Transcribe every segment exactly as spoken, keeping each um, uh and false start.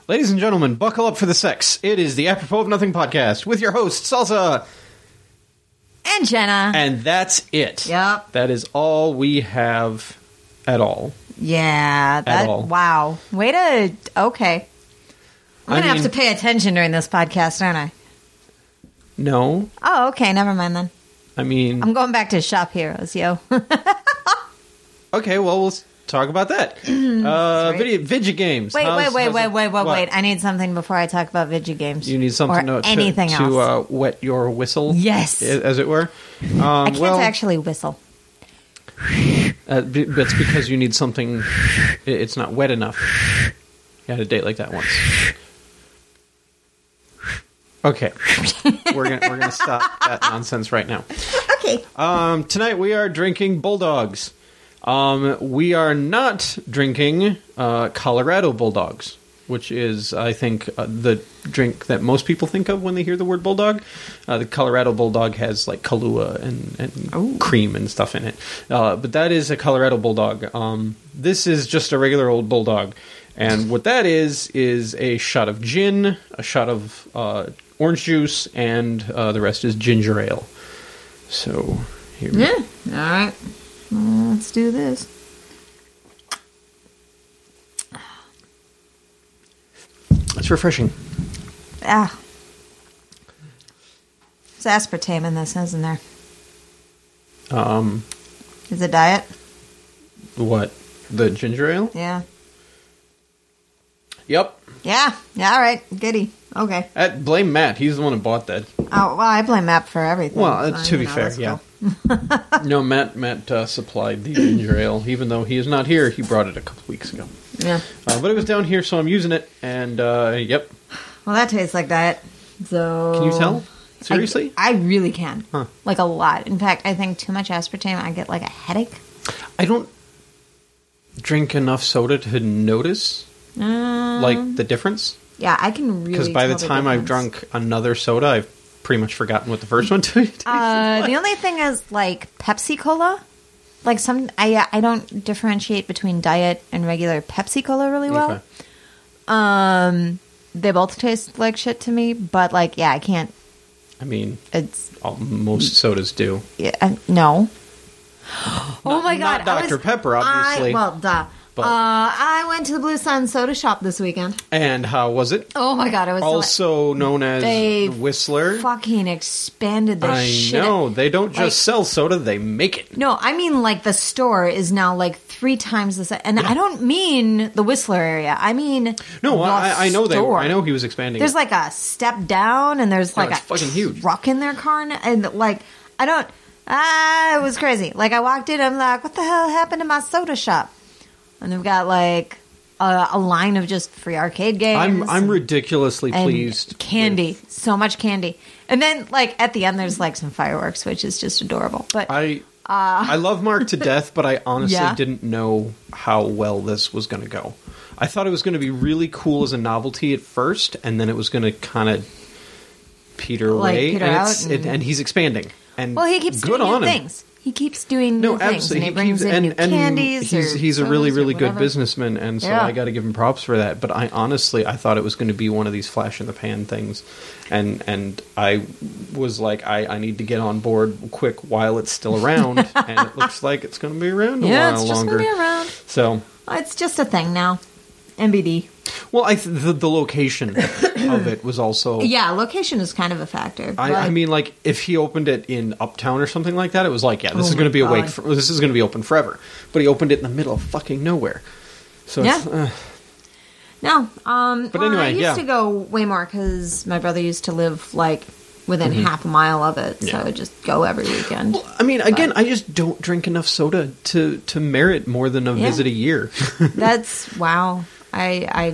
Ladies and gentlemen, buckle up for the sex. It is the Apropos of Nothing podcast with your hosts, Salsa and Jenna. And that's it. Yep. That is all we have at all. Yeah. That, at all. Wow. Way to... Okay. I'm going to have mean, to pay attention during this podcast, aren't I? No. Oh, okay. Never mind then. I mean... I'm going back to Shop Heroes, yo. Okay, well, we'll talk about that. uh, video, video games. Wait, how's, wait, wait, wait, it, wait, wait, what? wait. I need something before I talk about video games. You need something or to, anything to, else. to uh, wet your whistle? Yes. As it were? Um, I can't well, actually whistle. Uh, that's because you need something... It's not wet enough. You had a date like that once. Okay. We're gonna, we're gonna stop that nonsense right now. Okay. Um, tonight we are drinking Bulldogs. Um, we are not drinking uh, Colorado Bulldogs, which is, I think, uh, the drink that most people think of when they hear the word Bulldog. Uh, the Colorado Bulldog has, like, Kahlua and, and cream and stuff in it. Uh, but that is a Colorado Bulldog. Um, this is just a regular old Bulldog. And what that is, is a shot of gin, a shot of uh, orange juice, and uh, the rest is ginger ale. So, here we Yeah. All right. Well, let's do this. It's refreshing. Ah. There's aspartame in this, isn't there? Um, Is it diet? what? The ginger ale? Yeah. Yep. Yeah. Yeah, all right. Goody. Okay. Uh, blame Matt. He's the one who bought that. Oh, well, I blame Matt for everything. Well, uh, So, to you be know, fair, let's yeah. go. No, Matt Matt uh, supplied the ginger ale. Even though he is not here, he brought it a couple weeks ago. Yeah. Uh, but it was down here, so I'm using it. And, uh, yep. Well, that tastes like diet. So Can you tell? Seriously? I, I really can. Huh. Like a lot. In fact, I think too much aspartame, I get like a headache. I don't drink enough soda to notice, Um, like, the difference. Yeah, I can really Because by the tell time I've difference. drunk another soda, I've pretty much forgotten what the first one tasted Uh, like. the only thing is like Pepsi Cola. Like some, I I don't differentiate between diet and regular Pepsi Cola really well. Okay. Um, they both taste like shit to me, but like yeah, I can't. I mean, It's all, most sodas do. yeah, I, no. Oh my god, Not Doctor I was- Pepper, obviously. I, well, duh. But- Uh, I went to the Blue Sun Soda Shop this weekend. And how was it? Oh my god, it was Also known as They Whistler. fucking expanded the I shit. know. They don't just Like- sell soda, they make it. No, I mean like the store is now like three times the size, and I don't mean the Whistler area. I mean No, the I, I know they. store. I know he was expanding. There's it. like a step down, and there's Yeah, like it's a fucking huge. truck in their car, and, and like I don't. Ah, it was crazy. Like I walked in, I'm like, what the hell happened to my soda shop? And they've got like a, a line of just free arcade games. I'm I'm and- ridiculously and pleased. candy, with- so much candy, and then like at the end, there's like some fireworks, which is just adorable. But I I love Mark to death, but I honestly Uh, Yeah. didn't know how well this was going to go. I thought it was going to be really cool as a novelty at first, and then it was going to kind of peter Like, away. peter and, out it's, it, and- and he's expanding. And well, he keeps good doing on new him. things. He keeps doing No, new things, absolutely. and he He brings keeps, in and, new and candies. he's or he's a really furs or really good whatever. businessman, and so Yeah. I got to give him props for that. But I honestly, I thought it was going to be one of these flash in the pan things, and and I was like, I, I need to get on board quick while it's still around, and it looks like it's going to be around a Yeah, while it's just longer. gonna be around. So, It's just a thing now. M B D. well, I th- the, the location of it was also. Yeah, location is kind of a factor. I, but- I mean, like if he opened it in Uptown or something like that, it was like, yeah, this Oh is going to my be awake. God. For, this is going to be open forever. But he opened it in the middle of fucking nowhere. So it's, Yeah. uh, no. Um, But well, anyway, I used yeah. to go way more because my brother used to live like within half a mile of it, so Mm-hmm. Yeah. I would just go every weekend. Well, I mean, again, I just don't drink enough soda to, to merit more than a Yeah. visit a year. That's wow. I I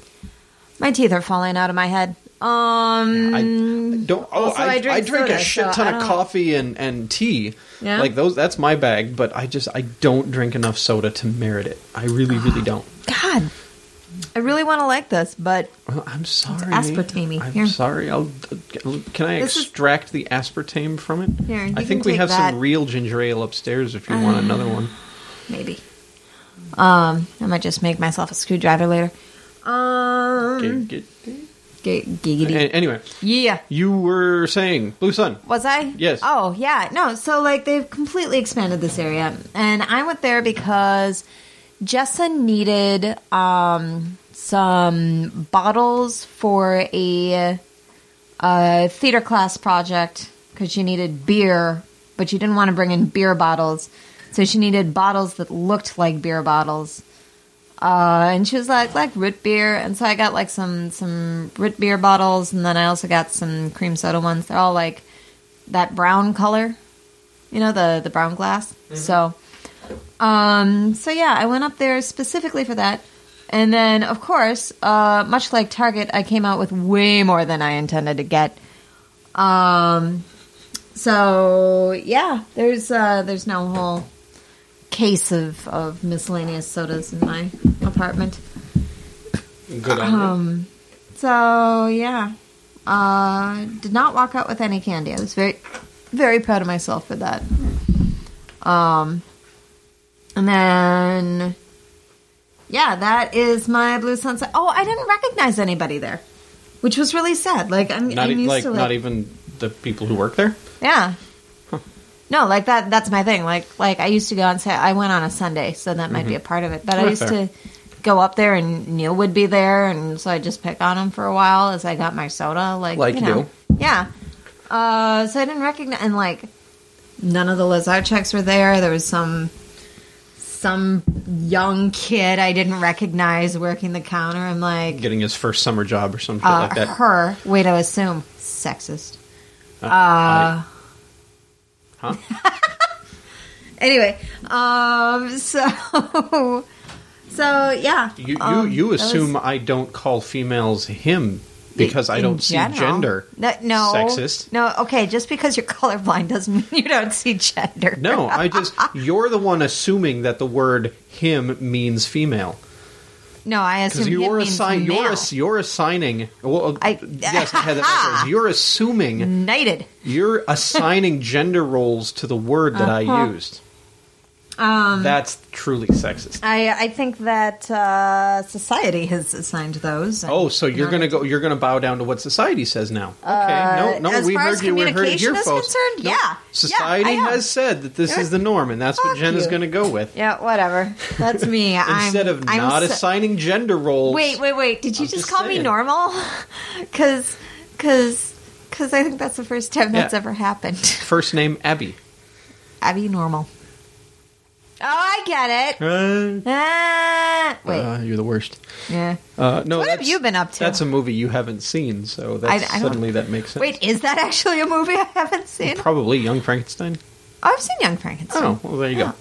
my teeth are falling out of my head. Um, I don't. Oh, Also, I, I drink I drink a soda, shit so ton I of don't- coffee and, and tea. Yeah? Like those, that's my bag. But I just I don't drink enough soda to merit it. I really, really don't. God, I really want to like this, but Well, I'm sorry. aspartame-y. I'm Here. sorry. I'll. Can I This is- extract the aspartame from it? Here, you I can think we take have that. some real ginger ale upstairs. If you want another one. maybe. Um, I might just make myself a screwdriver later. Um, Um, G- g- G- giggity. a- anyway, Yeah. you were saying Blue Sun. Was I? Yes. Oh, yeah. No, so like they've completely expanded this area. And I went there because Jessa needed um, some bottles for a, a theater class project because she needed beer, but she didn't want to bring in beer bottles. So she needed bottles that looked like beer bottles. Uh, and she was like, like root beer. And so I got like some, some root beer bottles. And then I also got some cream soda ones. They're all like that brown color, you know, the, the brown glass. Mm-hmm. So, um, so yeah, I went up there specifically for that. And then of course, uh, much like Target, I came out with way more than I intended to get. Um, so yeah, there's, uh, there's no whole case of, of miscellaneous sodas in my apartment. Good on Um, so yeah, uh, did not walk out with any candy. I was very, very proud of myself for that. Um, and then, yeah, that is my Blue Sunset. Oh, I didn't recognize anybody there, which was really sad. Like I'm, Not, I'm e- used like, to like, not even the people who work there? yeah. No, like that. That's my thing. Like, like I used to go and say I went on a Sunday, so that might be a part of it. But I Oh, used fair. to go up there, and Neil would be there, and so I just pick on him for a while as I got my soda. Like, Like you you know, do. yeah. Uh, so I didn't recognize, and like none of the Lazarcheks were there. There was some some young kid I didn't recognize working the counter. I'm like, Getting his first summer job or something uh, like that. her. Way to assume sexist. Uh, Uh. I- huh? Anyway, um, so, so yeah. You you, um, you that was- assume I don't call females him because I in don't see general. gender. No, no, Sexist. No, okay, just because you're colorblind doesn't mean you don't see gender. No, I just you're the one assuming that the word him means female. No, I assume Because him you're means assign you're male. ass- you're assigning. Well, I- yes, I had that backwards. You're assuming Knighted. you're assigning gender roles to the word that Uh-huh. I used. Um, That's truly sexist. I I think that uh, society has assigned those. and Oh, so you're in gonna order go? You're gonna bow down to what society says now? Okay, Uh, no, no, as we far heard as you. We heard it communication here, is folks. concerned, No, yeah. society Yeah, I am. has said that this Yeah. is the norm, and that's what Fuck Jen is you. gonna go with. Yeah, whatever. That's me. I'm, Instead of I'm not so- assigning gender roles. Wait, wait, wait. Did you I'm just just call me saying. normal? Because, because, because I think that's the first time that's Yeah. ever happened. First name Abby. Abby normal. Oh, I get it. Uh, Ah, wait. uh, you're the worst. yeah. Uh, no, What have that's- you been up to? That's a movie you haven't seen, so that's I- I don't- suddenly that makes sense. Wait, is that actually a movie I haven't seen? Probably Young Frankenstein. Oh, I've seen Young Frankenstein. Oh, well, there you go.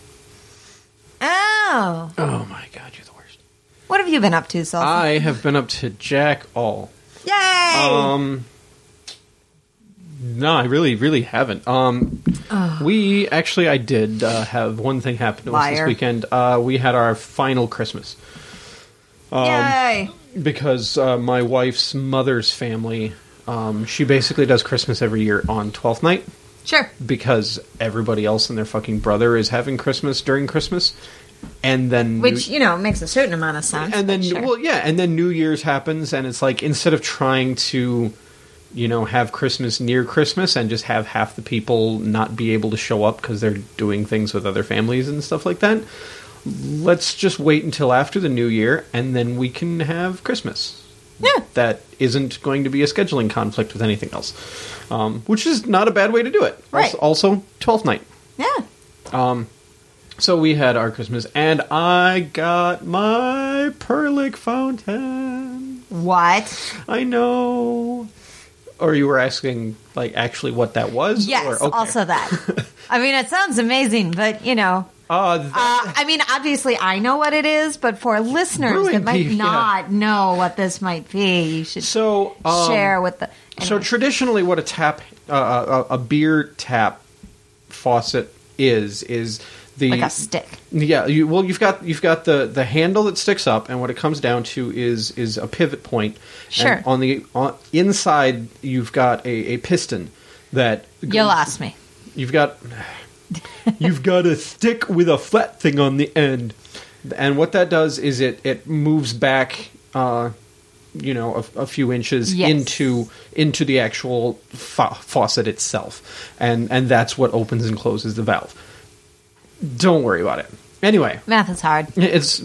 Oh. Oh my God, you're the worst. What have you been up to, Sol? I have been up to jack all. Yay! Um, no, I really, really haven't. Um, we actually, I did uh, have one thing happen to us this Liar. weekend. Uh, we had our final Christmas. Um, Yay! Because uh, my wife's mother's family, um, she basically does Christmas every year on twelfth night Sure. because everybody else and their fucking brother is having Christmas during Christmas, and then Which, New- you know, makes a certain amount of sense. and then but sure. well, yeah, and then New Year's happens, and it's like instead of trying to, you know, have Christmas near Christmas and just have half the people not be able to show up because they're doing things with other families and stuff like that. Let's just wait until after the New Year, and then we can have Christmas. Yeah. That isn't going to be a scheduling conflict with anything else, um, which is not a bad way to do it. Right. Also, also twelfth night. Yeah. Um, so we had our Christmas, and I got my Perlick fountain. What? I know. Or you were asking, like, actually what that was? Yes, Or- okay. also that. I mean, it sounds amazing, but, you know... Uh, that- Uh, I mean, obviously, I know what it is, but for listeners Brewing that might beef, yeah. not know what this might be, you should so um, share with the... So anyway. traditionally, what a tap, uh, a, a beer tap faucet is is the Like a stick. Yeah, you, well, you've got you've got the, the handle that sticks up, and what it comes down to is is a pivot point. Sure. And on the on, inside, you've got a, a piston that You goes- lost me. You've got you've got a stick with a flat thing on the end, and what that does is it it moves back uh, you know, a, a few inches Yes. into into the actual fa- faucet itself, and and that's what opens and closes the valve. Don't worry about it. Anyway, Math is hard. it's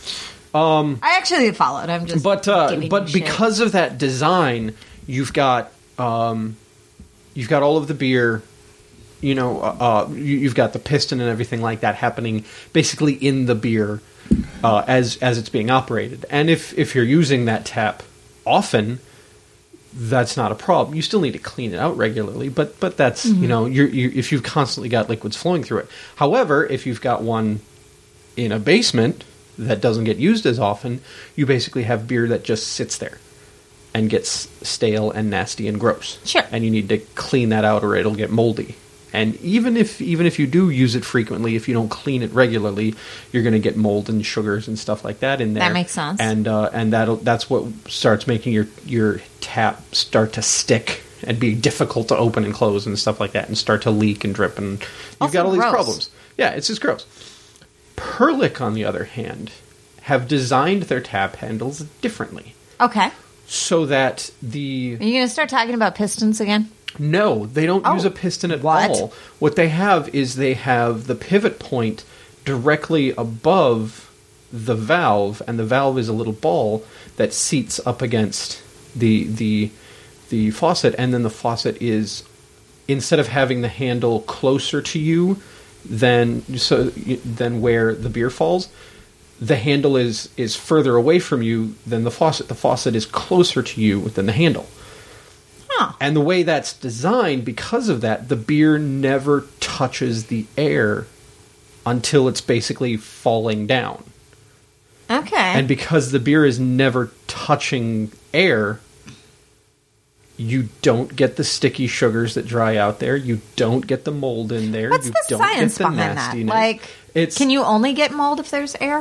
I actually followed. I'm just but uh, giving but you shit. because of that design, you've got um, you've got all of the beer. You know, uh, uh, you, you've got the piston and everything like that happening basically in the beer uh, as as it's being operated. And if if you're using that tap often, that's not a problem. You still need to clean it out regularly, but but that's Mm-hmm. you know, you're, you if you've constantly got liquids flowing through it. However, if you've got one in a basement that doesn't get used as often, you basically have beer that just sits there and gets stale and nasty and gross. Sure. And you need to clean that out or it'll get moldy. And even if even if you do use it frequently, if you don't clean it regularly, you're going to get mold and sugars and stuff like that in there. That makes sense. And uh, and that that's what starts making your your tap start to stick and be difficult to open and close and stuff like that, and start to leak and drip, and you've Also got all these gross. problems. Yeah, it's just gross. Perlick, on the other hand, have designed their tap handles differently Okay. so that the Are you going to start talking about pistons again? no, they don't Oh, use a piston at what? all. What they have is they have the pivot point directly above the valve, and the valve is a little ball that seats up against the the the faucet, and then the faucet is, instead of having the handle closer to you than so than where the beer falls, the handle is is further away from you than the faucet. The faucet is closer to you than the handle. Huh. And the way that's designed, because of that, the beer never touches the air until it's basically falling down. Okay. And because the beer is never touching air, you don't get the sticky sugars that dry out there. You don't get the mold in there. What's you the don't science get the behind that? nastiness. Like, it's, can you only get mold if there's air?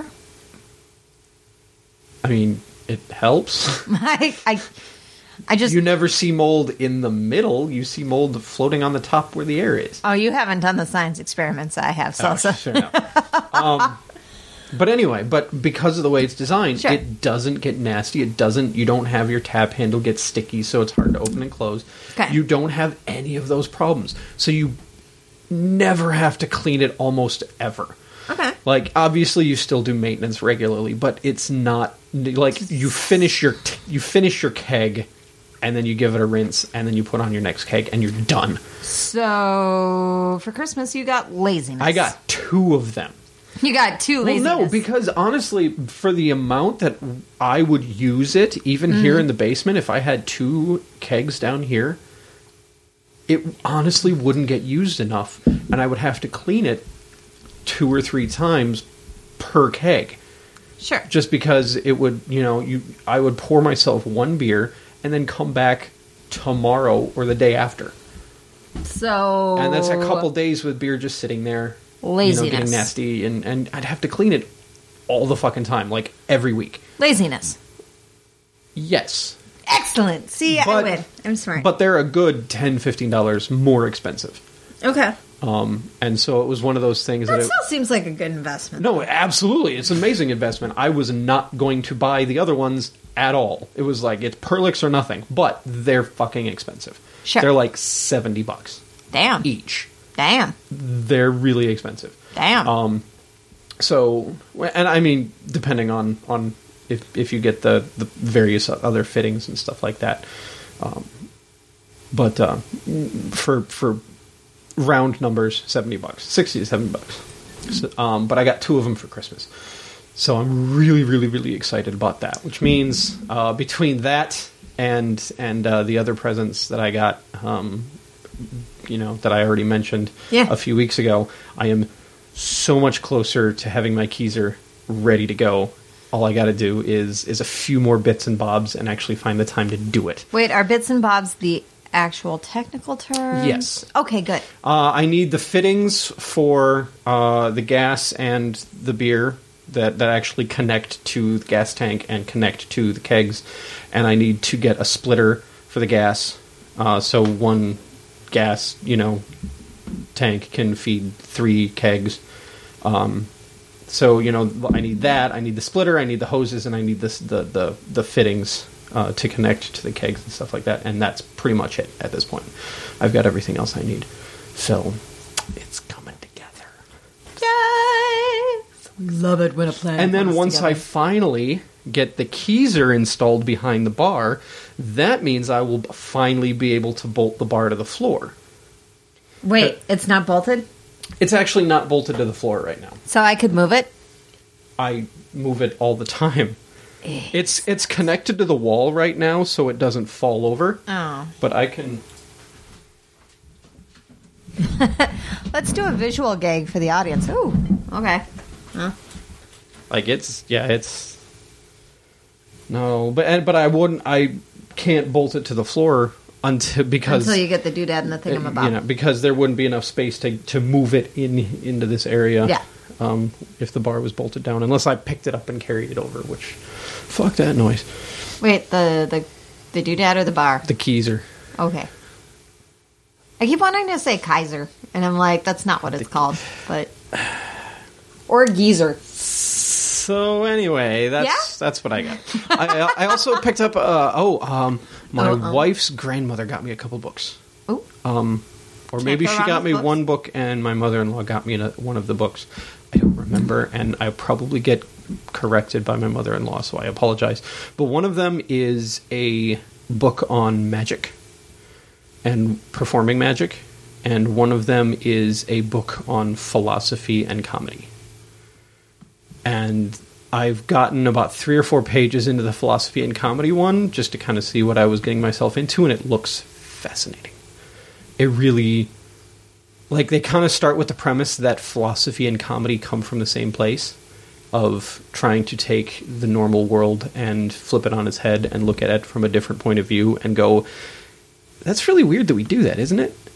I mean, it helps. I, I, I just. You never see mold in the middle. You see mold floating on the top where the air is. Oh, you haven't done the science experiments I have, Oh, Salsa. sure, no. um, but anyway, but because of the way it's designed, Sure. it doesn't get nasty. It doesn't. You don't have your tap handle get sticky, so it's hard to open and close. Okay. You don't have any of those problems, so you never have to clean it almost ever. Okay. Like, obviously, you still do maintenance regularly, but it's not like you finish your t- you finish your keg, and then you give it a rinse, and then you put on your next keg, and you're done. So for Christmas, you got laziness. I got two of them. You got two Well, laziness. no, because honestly, for the amount that I would use it, even here in the basement, if I had two kegs down here, it honestly wouldn't get used enough, and I would have to clean it two or three times per keg. Sure. Just because it would, you know, you I would pour myself one beer and then come back tomorrow or the day after. So And that's a couple days with beer just sitting there, you know, Laziness. getting nasty, and, and I'd have to clean it all the fucking time, like every week. laziness. Yes. Excellent. See, I But- win. I'm smart. But they're a good ten dollars, fifteen dollars more expensive. okay. Um, and so it was one of those things that... That it, still seems like a good investment. no, absolutely. It's an amazing investment. I was not going to buy the other ones at all. It was like, it's Perlix or nothing. But they're fucking expensive. Sure. They're like seventy bucks Damn. each. Damn. They're really expensive. Damn. Um, so, and I mean, depending on, on if if you get the, the various other fittings and stuff like that. Um, but uh, for for round numbers, seventy bucks, sixty to seventy bucks. So, um, but I got two of them for Christmas, so I'm really, really, really excited about that. Which means uh, between that and and uh, the other presents that I got, um, you know, that I already mentioned Yeah. a few weeks ago, I am so much closer to having my Keyser ready to go. All I got to do is is a few more bits and bobs and actually find the time to do it. Wait, are bits and bobs the actual technical term? Yes. Okay, good. Uh, I need the fittings for uh, the gas and the beer that, that actually connect to the gas tank and connect to the kegs. And I need to get a splitter for the gas. Uh, so one gas, you know, tank can feed three kegs. Um, so, you know, I need that. I need the splitter. I need the hoses, and I need this, the, the, the fittings uh, to connect to the kegs and stuff like that, and that's pretty much it at this point. I've got everything else I need. So, it's coming together. Yay! Love it when a plan And then comes once together. I finally get the Keyser installed behind the bar, that means I will finally be able to bolt the bar to the floor. Wait, it's not bolted? It's actually not bolted to the floor right now. So I could move it? I move it all the time. It's it's connected to the wall right now, so it doesn't fall over. Oh. But I can... Let's do a visual gag for the audience. Ooh, okay. Huh? Like, it's... Yeah, it's... No, but and, but I wouldn't... I can't bolt it to the floor until... Because... Until you get the doodad and the thingamabob. You know, because there wouldn't be enough space to, to move it in into this area. Yeah. Um, if the bar was bolted down, unless I picked it up and carried it over, which... Fuck that noise. Wait, the, the, the doodad or the bar? The Keyser. Okay. I keep wanting to say Kaiser, and I'm like, that's not what it's called. But or geezer. So anyway, that's Yeah? that's what I got. I, I also picked up. Uh, oh, um, my Oh, um. wife's grandmother got me a couple books. Ooh. Um, or Can't maybe go she wrong got with me books. one book, and my mother-in-law got me a, one of the books. I don't remember, and I probably get corrected by my mother-in-law, so I apologize. But one of them is a book on magic and performing magic, and one of them is a book on philosophy and comedy. And I've gotten about three or four pages into the philosophy and comedy one just to kind of see what I was getting myself into, and it looks fascinating. It really... Like, they kind of start with the premise that philosophy and comedy come from the same place, of trying to take the normal world and flip it on its head and look at it from a different point of view and go, that's really weird that we do that, isn't it?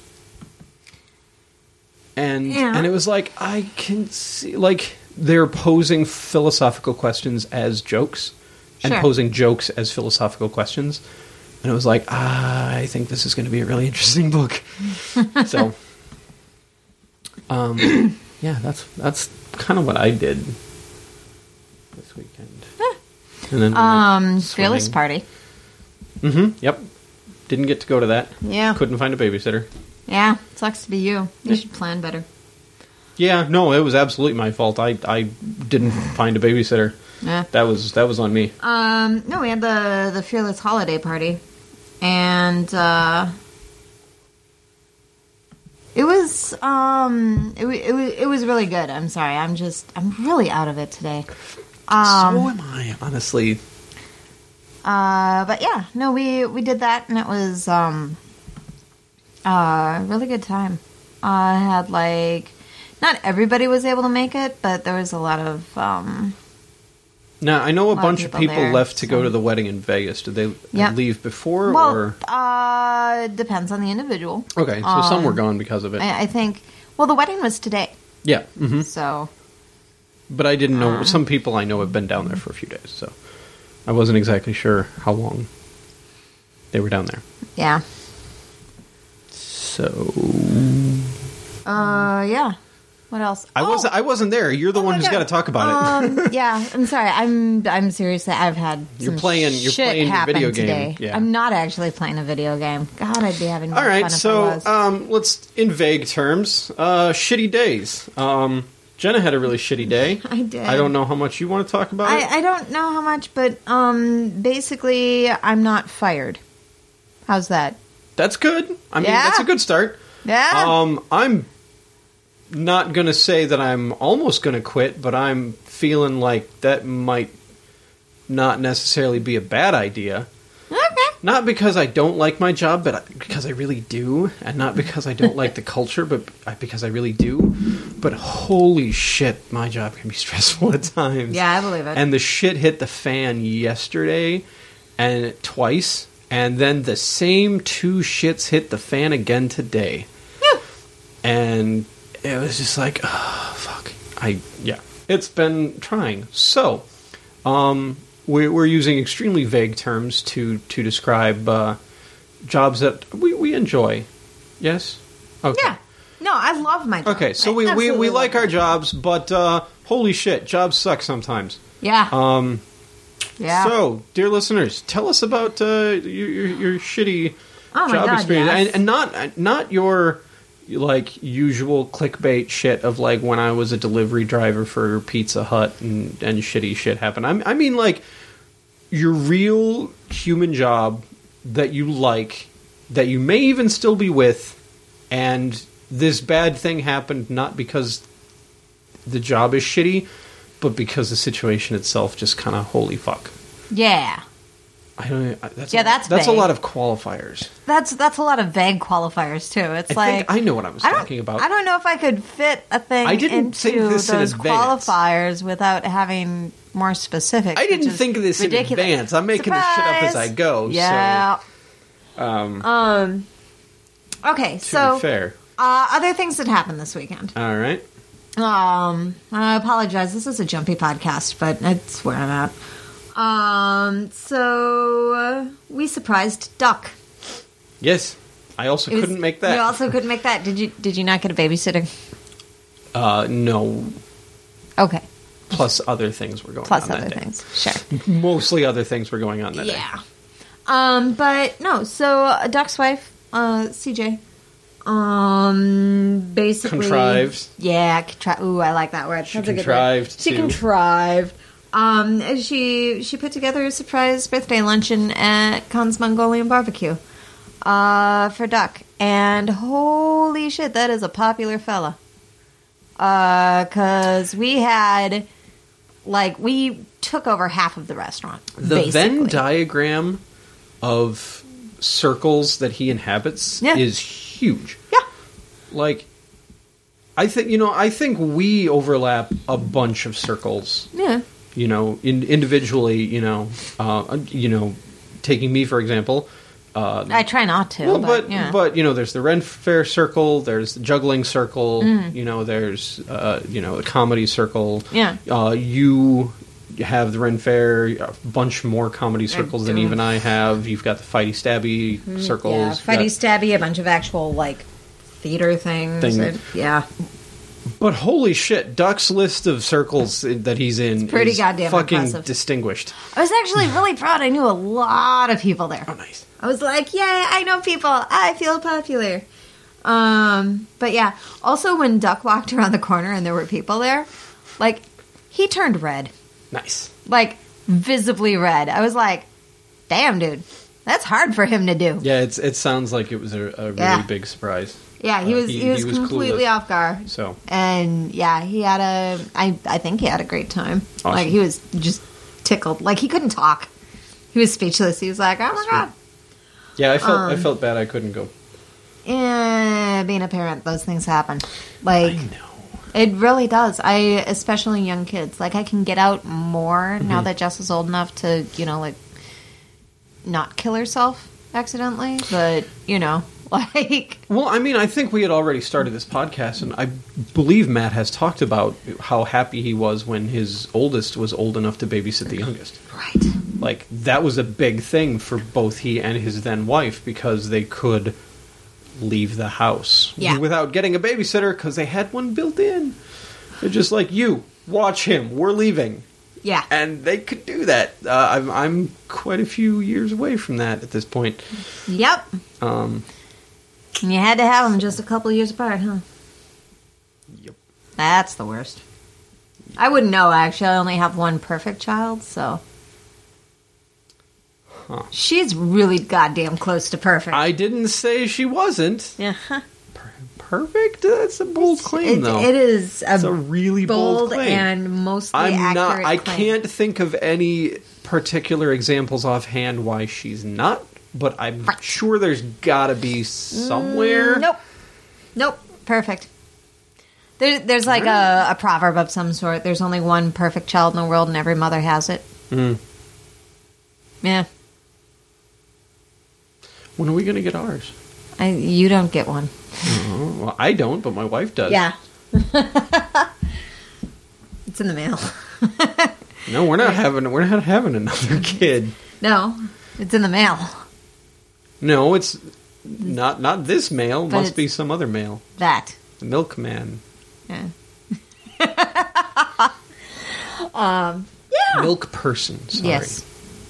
And Yeah. and it was like, I can see, like, they're posing philosophical questions as jokes, and Sure. posing jokes as philosophical questions. And it was like, ah, I think this is going to be a really interesting book. So... Um, yeah, that's that's kind of what I did this weekend. And then Um, Fearless Party. Mm-hmm. Yep. Didn't get to go to that. Yeah. Couldn't find a babysitter. Yeah, sucks to be you. You should plan better. Yeah, no, it was absolutely my fault. I I didn't find a babysitter. Yeah. That was that was on me. Um, no, we had the the Fearless Holiday Party, and uh, it was um, it, wa- it was it was really good. I'm sorry, I'm just I'm really out of it today. Um, so am I, honestly. Uh, but yeah, no, we we did that, and it was um, uh, a really good time. I had like, not everybody was able to make it, but there was a lot of um. Now, I know a lot of bunch of people people there, left to go so- to the wedding in Vegas. Did they Yep. leave before? Well, or uh, depends on the individual. Okay, so some were um, gone because of it. I, I think. Well, the wedding was today, yeah. hmm so But I didn't know. Uh. Some people I know have been down there for a few days, so I wasn't exactly sure how long they were down there. yeah. So Uh, yeah. What else? I was Oh! I wasn't there. You're the Oh one my who's God. got to talk about it. Um, yeah, I'm sorry. I'm I'm seriously. I've had You're some playing- you're shit playing your happen video game. today. Yeah. I'm not actually playing a video game. God, I'd be having more All right, fun if I so was. um, let's in vague terms, uh, shitty days. Um, Jenna had a really shitty day. I did. I don't know how much you want to talk about it. I, I don't know how much, but um, basically, I'm not fired. How's that? That's good. I mean, Yeah. that's a good start. Yeah. Um, I'm not going to say that I'm almost going to quit, but I'm feeling like that might not necessarily be a bad idea. Okay. Not because I don't like my job, but because I really do. And not because I don't like the culture, but because I really do. But holy shit, my job can be stressful at times. Yeah, I believe it. And the shit hit the fan yesterday and twice. And then the same two shits hit the fan again today. And it was just like, oh, fuck. I, yeah. It's been trying. So, um, we're, we're using extremely vague terms to, to describe uh, jobs that we, we enjoy. Yes? Okay. Yeah. No, I love my job. Okay, so I we, we, absolutely we love like my our job. jobs, but uh, holy shit, jobs suck sometimes. Yeah. Um, Yeah. So, dear listeners, tell us about uh, your, your your shitty Oh my job God, experience, yes. and, and not not your like usual clickbait shit of like when I was a delivery driver for Pizza Hut and, and shitty shit happened. I, I mean like your real human job that you like, that you may even still be with, and this bad thing happened not because the job is shitty, but because the situation itself just kind of holy fuck. Yeah. I don't. I- That's Yeah, a, that's that's a vague. lot of qualifiers. That's that's a lot of vague qualifiers too. It's I like think I know what I was I don't, talking about. I don't know if I could fit a thing I didn't into think this in those advance. qualifiers without having more specifics. I which didn't is think of this ridiculous. in advance. I'm making this shit up as I go. Yeah. So, um, Um. Okay, to so be fair. uh, other things that happened this weekend. All right. Um, I apologize. This is a jumpy podcast, but that's where I'm at. Um, so uh, we surprised Duck. Yes. I also It was- couldn't make that. You also couldn't make that. Did you? Did you not get a babysitter? uh, no. Okay. Plus other things were going Plus on other that day. things. Sure. Mostly other things were going on that day. Yeah. Um, but no. So uh, Duck's wife, uh, C J, um, basically Contrived. Yeah. Contri- Ooh, I like that word. She That's a good word. contrived She to- contrived. Um, and she she put together a surprise birthday luncheon at Khan's Mongolian Barbecue, uh, for Duck, and holy shit, that is a popular fella. Uh, cause we had, like, we took over half of the restaurant. The basically. Venn diagram of circles that he inhabits Yeah. is huge. Yeah. Like, I think, you know, I think we overlap a bunch of circles. Yeah. You know, in, individually, you know, uh, you know, taking me for example. Uh, I try not to, well, but, but yeah. but you know, there's the Ren Fair circle, there's the juggling circle, Mm. you know, there's uh, you know the comedy circle. Yeah. Uh, you have the Ren Fair, a bunch more comedy circles than do. even I have. You've got the fighty stabby circles. yeah, you've fighty got- stabby, a bunch of actual, like, theater things. Thing. and- yeah. But holy shit, Duck's list of circles that he's in pretty is goddamn fucking impressive. distinguished. I was actually really proud. I knew a lot of people there. Oh, nice. I was like, yay, I know people. I feel popular. Um, but yeah, also when Duck walked around the corner and there were people there, like, he turned red. Nice. Like, visibly red. I was like, damn, dude. That's hard for him to do. Yeah, it's it sounds like it was a, a really Yeah. big surprise. Yeah, he Uh, was he, was completely clueless. off guard. So And yeah, he had a I I think he had a great time. Awesome. Like, he was just tickled. Like, he couldn't talk. He was speechless. He was like, "Oh my Sweet. god." yeah, I felt I Um, felt bad I couldn't go. Yeah, being a parent, those things happen. Like, I know. it really does. I, especially young kids. Like, I can get out more Mm-hmm. now that Jess is old enough to, you know, like, not kill herself accidentally. But, you know, like, Well, I mean, I think we had already started this podcast, and I believe Matt has talked about how happy he was when his oldest was old enough to babysit the youngest. right. Like, that was a big thing for both he and his then wife because they could leave the house Yeah. without getting a babysitter because they had one built in. They're just like, you, watch him, we're leaving. Yeah. And they could do that. Uh, I'm, I'm quite a few years away from that at this point. Yep. Um, And you had to have them just a couple years apart, huh? yep. That's the worst. I wouldn't know, actually. I only have one perfect child, so. Huh. She's really goddamn close to perfect. I didn't say she wasn't. yeah. Per- perfect? That's a bold claim, It, though. it is a, It's a really bold, bold claim. and mostly I'm accurate not. I claim. can't think of any particular examples offhand why she's not, but I'm Right. sure there's got to be somewhere. Nope. Nope. Perfect. There, there's like a, a proverb of some sort. There's only one perfect child in the world, and every mother has it. Mm. Yeah. When are we going to get ours? I, you don't get one. Oh, well, I don't, but my wife does. Yeah. It's in the mail. No, we're not having. We're not having another kid. No, it's in the mail. No, it's not. Not this mail. But Must it's- be some other mail. That. The milkman. Yeah. um. Yeah. Milk person. Sorry. Yes.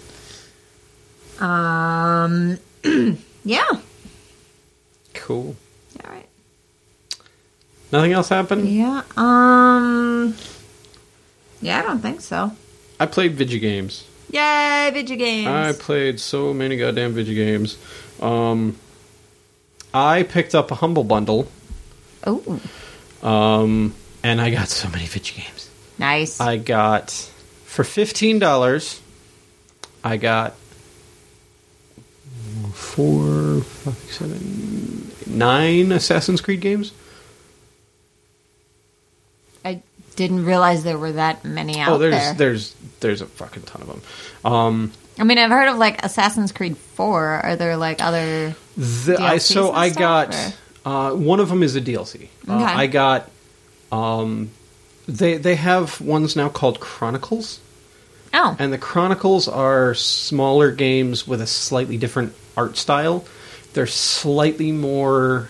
Um. Yeah. Cool. All right. Nothing else happened? Yeah. Um. Yeah, I don't think so. I played video games. Yay, video games. I played so many goddamn video games. Um, I picked up a Humble Bundle. Oh. Um, and I got so many video games. Nice. I got, for fifteen dollars, I got four, five, seven, nine Assassin's Creed games. I didn't realize there were that many out oh, there's, there. there's, there's a fucking ton of them. Um, I mean, I've heard of like Assassin's Creed four. Are there like other the, D L Cs I, so and I stuff, got, uh, one of them is a D L C. Uh, Okay. I got, um, they, they have ones now called Chronicles. Oh. And the Chronicles are smaller games with a slightly different art style. They're slightly more...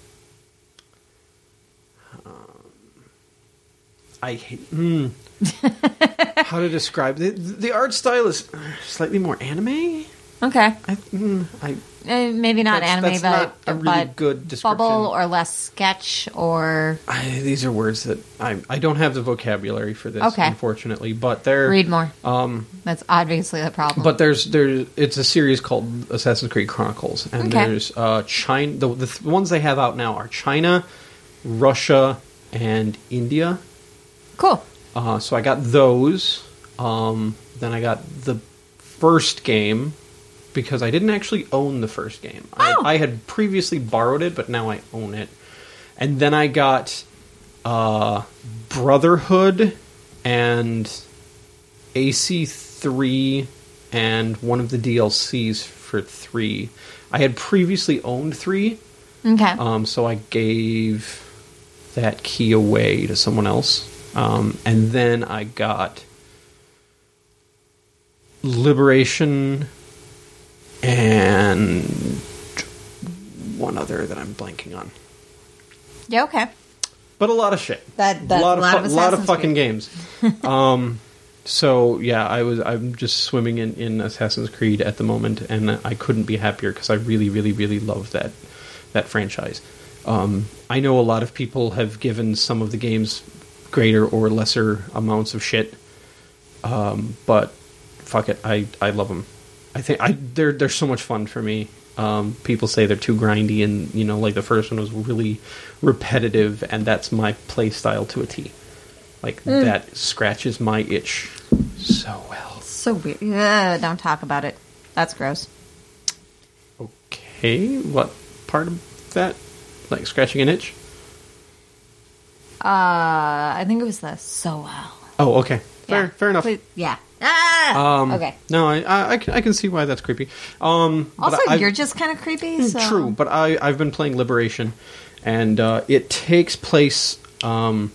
Um, I hate... Mm, how to describe it? The, the art style is slightly more anime? Okay. I, mm, I, Uh, maybe not that's, anime, that's but, not a really but good description. bubble or less sketch or... I, these are words that I I don't have the vocabulary for this, Okay. unfortunately. But they're... Read more. Um, That's obviously the problem. But there's there's it's a series called Assassin's Creed Chronicles, and Okay. there's uh, China. The, the th- ones they have out now are China, Russia, and India. Cool. Uh, so I got those. Um, then I got the first game because I didn't actually own the first game. Oh. I, I had previously borrowed it, but now I own it. And then I got uh, Brotherhood and A C three and one of the D L Cs for three. I had previously owned three, Okay. um, so I gave that key away to someone else. Um, and then I got Liberation and one other that I'm blanking on. yeah, okay. But a lot of shit. That- that's a lot of, a lot fu- of lot of Assassin's fucking Creed. games. um, so yeah, I was I'm just swimming in, in Assassin's Creed at the moment, and I couldn't be happier because I really, really, really love that that franchise. Um, I know a lot of people have given some of the games greater or lesser amounts of shit, um, but fuck it, I, I love them. I think I they're they're so much fun for me. Um, people say they're too grindy, and you know, like the first one was really repetitive, and that's my play style to a T. Like Mm. that scratches my itch so well. So weird. Ugh, don't talk about it. That's gross. Okay, what part of that? Like scratching an itch? Uh, I think it was the so well. Oh, okay, fair, Yeah. fair enough. Please- yeah. Ah! Um, okay. No, I, I, I can, I can see why that's creepy. Um, but Also, I've- you're just kind of creepy. So. True, but I, I've been playing Liberation, and uh, it takes place um,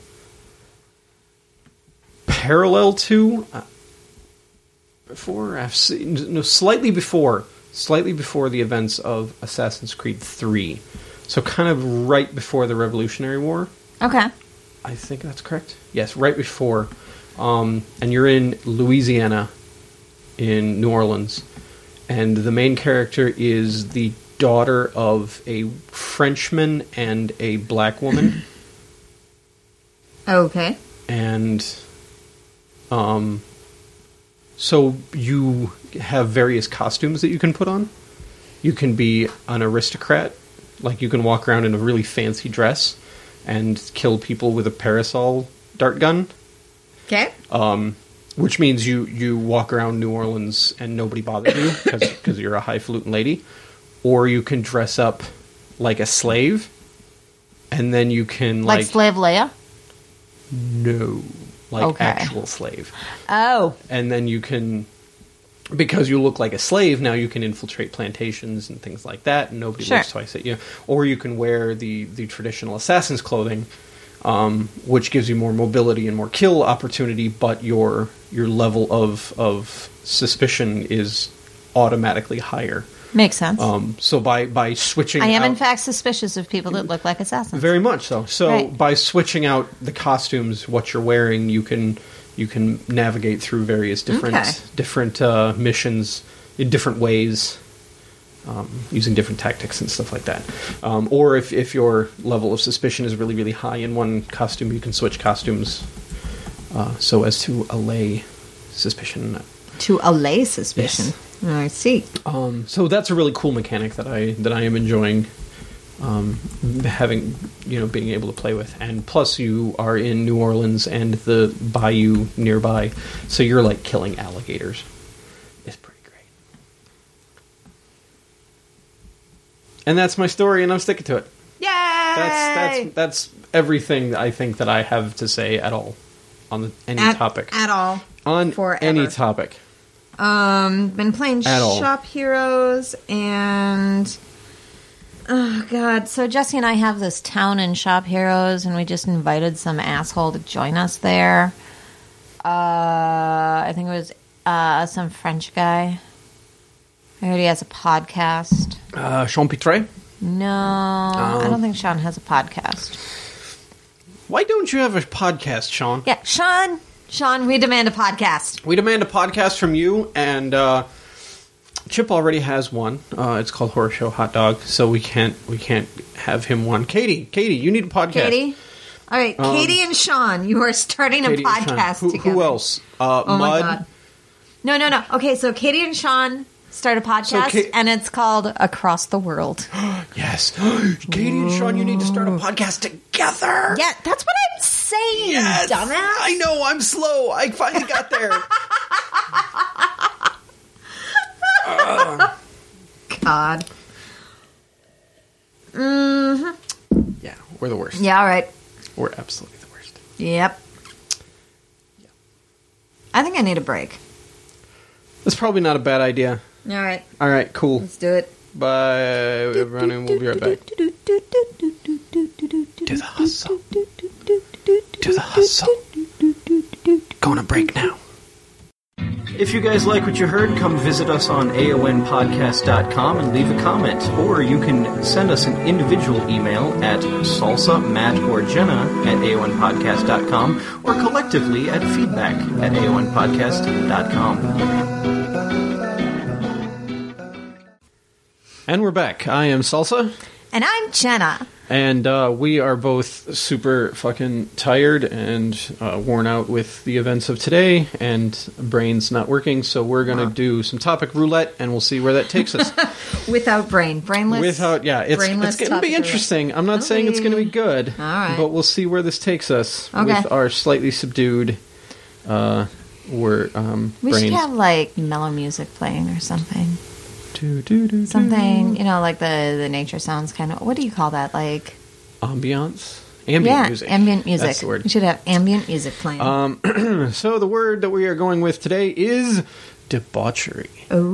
parallel to, uh, before, I've seen, no, slightly before, slightly before the events of Assassin's Creed three. So kind of right before the Revolutionary War. Okay. I think that's correct. Yes, right before. Um, and you're in Louisiana, in New Orleans, and the main character is the daughter of a Frenchman and a black woman. Okay. And um, so you have various costumes that you can put on. You can be an aristocrat, like you can walk around in a really fancy dress and kill people with a parasol dart gun. Okay. Um, which means you, you walk around New Orleans and nobody bothers you because you're a highfalutin lady. Or you can dress up like a slave, and then you can Like, like... Slave Leia? No. Like Okay. actual slave. Oh. And then you can... Because you look like a slave, now you can infiltrate plantations and things like that, and nobody Sure. looks twice at you. Or you can wear the, the traditional assassin's clothing, um, which gives you more mobility and more kill opportunity, but your your level of of suspicion is automatically higher. Makes sense. Um, so by, by switching I am, out, in fact, suspicious of people that look like assassins. very much so. So Right. by switching out the costumes, what you're wearing, you can you can navigate through various different Okay. different uh, missions in different ways, um, using different tactics and stuff like that. Um, or if, if your level of suspicion is really, really high in one costume, you can switch costumes uh, so as to allay suspicion. To allay suspicion. Yes. I see. Um, so that's a really cool mechanic that I that I am enjoying. Um, having, you know, being able to play with. And plus you are in New Orleans and the bayou nearby, so you're like killing alligators. It's pretty great. And that's my story, and I'm sticking to it. Yay! That's that's that's everything I think that I have to say at all on the, any at, topic. At all. On Forever. any topic. Um, been playing At all. Shop Heroes and... Oh, God. So Jesse and I have this town in Shop Heroes, and we just invited some asshole to join us there. Uh, I think it was uh, some French guy. I heard he has a podcast. Uh, Sean Pitre? No, I don't think Sean has a podcast. Why don't you have a podcast, Sean? Yeah, Sean. Sean, we demand a podcast. We demand a podcast from you, and uh, Chip already has one. Uh, it's called Horror Show Hot Dog, so we can't we can't have him one. Katie, Katie, you need a podcast. Katie? All right, Um, Katie and Sean, you are starting Katie a and Sean. podcast Who, together. who else? Uh, Oh, Mud. my God. No, no, no. Okay, so Katie and Sean start a podcast, Ka- and it's called Across the World. Yes. Katie and Sean, you need to start a podcast together. Yeah, that's what I'm saying, Yes. dumbass. I know, I'm slow. I finally got there. God. Mm-hmm. Yeah, we're the worst. Yeah, all right. We're absolutely the worst. Yep. I think I need a break. That's probably not a bad idea. All right, All right, cool. let's do it. Bye, everyone, and we'll be right back. To the hustle. To the hustle. Going to break now. If you guys like what you heard, come visit us on A O N podcast dot com and leave a comment. Or you can send us an individual email at salsa, Matt, or Jenna at A O N podcast dot com, or collectively at feedback at A O N podcast dot com. And we're back. I am Salsa. And I'm Jenna. And uh, we are both super fucking tired and uh, worn out with the events of today, and brains not working. So we're gonna Wow. do some topic roulette, and we'll see where that takes us. Without brain. Brainless. Without, yeah, it's brainless it's gonna be topic roulette. interesting. I'm not saying it's gonna be good, All right. but we'll see where this takes us Okay. with our slightly subdued, uh, were um, We brains. should have like mellow music playing or something. Do, do, do, do. Something, you know, like the, the nature sounds kind of. What do you call that? Like. Ambiance, ambient yeah, music, ambient music. That's the word. We should have ambient music playing. Um, so the word that we are going with today is debauchery.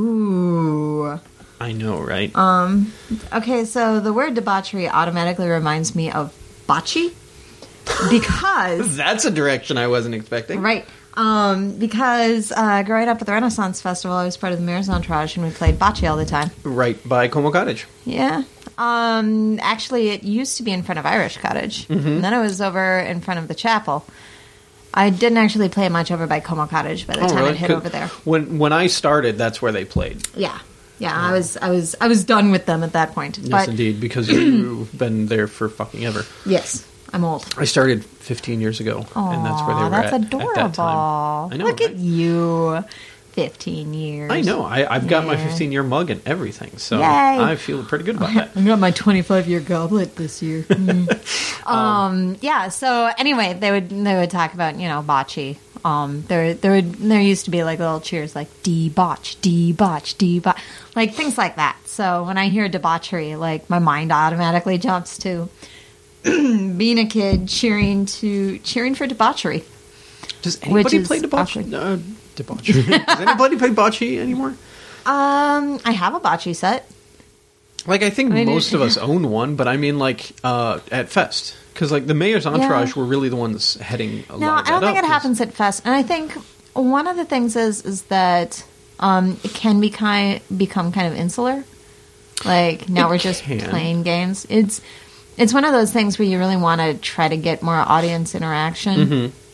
Ooh. I know, right? Um. Okay, so the word debauchery automatically reminds me of bocce because That's a direction I wasn't expecting. right. Um, because uh, growing up at the Renaissance Festival, I was part of the Mayor's Entourage, and we played bocce all the time. Right by Como Cottage. Yeah. Um, actually, it used to be in front of Irish Cottage. Mm-hmm. And then it was over in front of the chapel. I didn't actually play much over by Como Cottage by the time I'd hit 'Cause over there. When when I started, that's where they played. Yeah. Yeah, I was I was I was done with them at that point. Yes, But indeed, because you've been there for fucking ever. yes, I'm old. I started fifteen years ago, and that's where they were That's at, adorable. at that time. I know, Look right? at you. fifteen years. I know. I, I've got my Yeah. fifteen-year mug and everything, so Yay. I feel pretty good about that. I got my twenty-five-year goblet this year. Mm. um, yeah. So anyway, they would they would talk about you know bocce. Um, there there would there used to be like little cheers like debauch, debauch, debauch, like things like that. So when I hear debauchery, like my mind automatically jumps to being a kid cheering to cheering for debauchery. Does Which anybody is play debauch? awkward. Uh, debauchery. Does anybody play bocce anymore? Um, I have a bocce set. Like, I think I do most of too. us own one, but I mean, like, uh, at Fest. Because, like, the Mayor's Entourage Yeah. were really the ones heading a No, lot of I don't that think up, it 'cause- happens at Fest. And I think one of the things is is that um, it can be kind become kind of insular. Like now It we're just can. playing games. It's it's one of those things where you really want to try to get more audience interaction. Mm-hmm.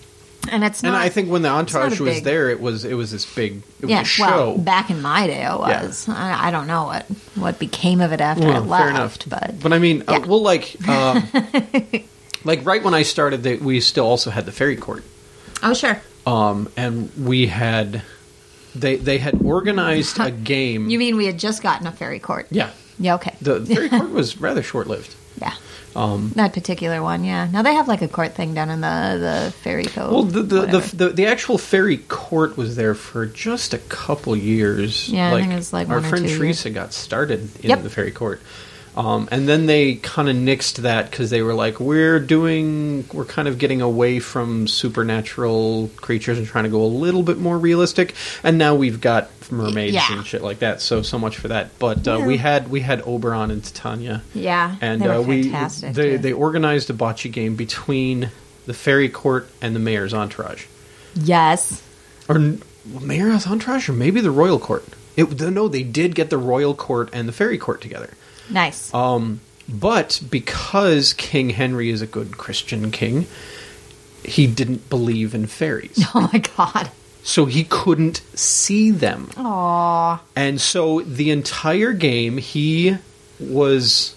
And it's not. And I think when the entourage a was big- there, it was it was this big it was Yeah, a show. well, back in my day, it was. I, I don't know what, what became of it after Well, I fair left, enough. but But I mean, Yeah. uh, well, like, um, like right when I started, they, we still also had the fairy court, oh sure. um, and we had they they had organized a game. You mean we had just gotten a fairy court? Yeah, Yeah. Okay. the fairy court was rather short lived. Yeah. Um, That particular one, yeah. Now they have like a court thing down in the the fairy cove. well, the the, the whatever. the the actual fairy court was there for just a couple years. Yeah, I think it was like our one or friend two Teresa got started in Yep. the fairy court. Um, and then they kind of nixed that because they were like, we're doing, we're kind of getting away from supernatural creatures and trying to go a little bit more realistic. And now we've got mermaids Yeah. and shit like that. So, so much for that. But uh, Yeah. we had we had Oberon and Titania. Yeah, And they were uh, we fantastic. they too. they organized a bocce game between the fairy court and the mayor's entourage, yes. or n- mayor's entourage, or maybe the royal court. It, no, they did get the royal court and the fairy court together. Nice. Um, but because King Henry is a good Christian king, he didn't believe in fairies. Oh my god. So he couldn't see them. Aw. And so the entire game, he was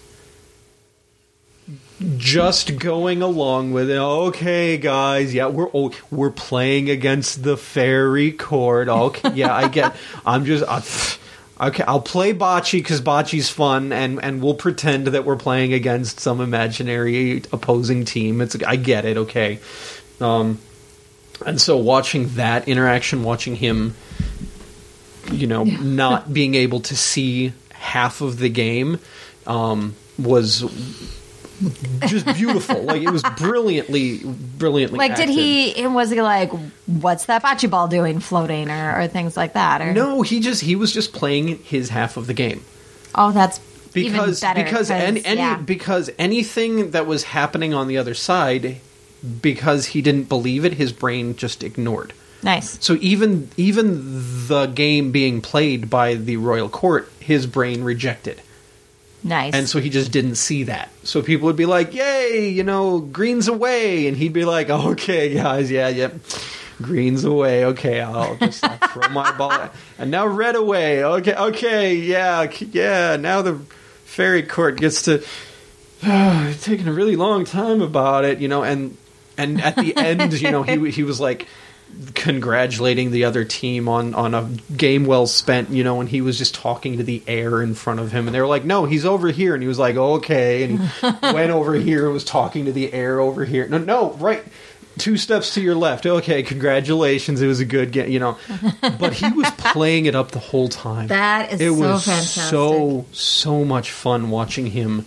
just going along with it. Okay, guys, yeah, we're oh, we're playing against the fairy court. Okay, yeah, I get. I'm just. I, okay, I'll play bocce because bocce's fun, and and we'll pretend that we're playing against some imaginary opposing team. It's I get it. Okay, um, and so watching that interaction, watching him, you know, not being able to see half of the game, um, was just beautiful. Like it was brilliantly, brilliantly. Like, did acted. he? Was he like, "What's that bocce ball doing, floating, or, or things like that"? Or No, he just he was just playing his half of the game. Oh, that's Because even better. because any, any yeah. because anything that was happening on the other side, because he didn't believe it, his brain just ignored. Nice. So even even the game being played by the royal court, his brain rejected. Nice. And so he just didn't see that. So people would be like, yay, you know, green's away. And he'd be like, okay, guys, yeah, yep. Green's away. Okay, I'll just I'll throw my ball. Out. And now red away. Okay, okay, yeah, yeah. Now the fairy court gets to uh, taking a really long time about it, you know. And and at the end, you know, he he was like congratulating the other team on on a game well spent, you know, and he was just talking to the air in front of him, and they were like, no, he's over here, and he was like, okay, and he went over here and was talking to the air over here. No, no, right, two steps to your left. Okay, congratulations, it was a good game, you know. But he was playing it up the whole time. That is it so was fantastic. so so much fun watching him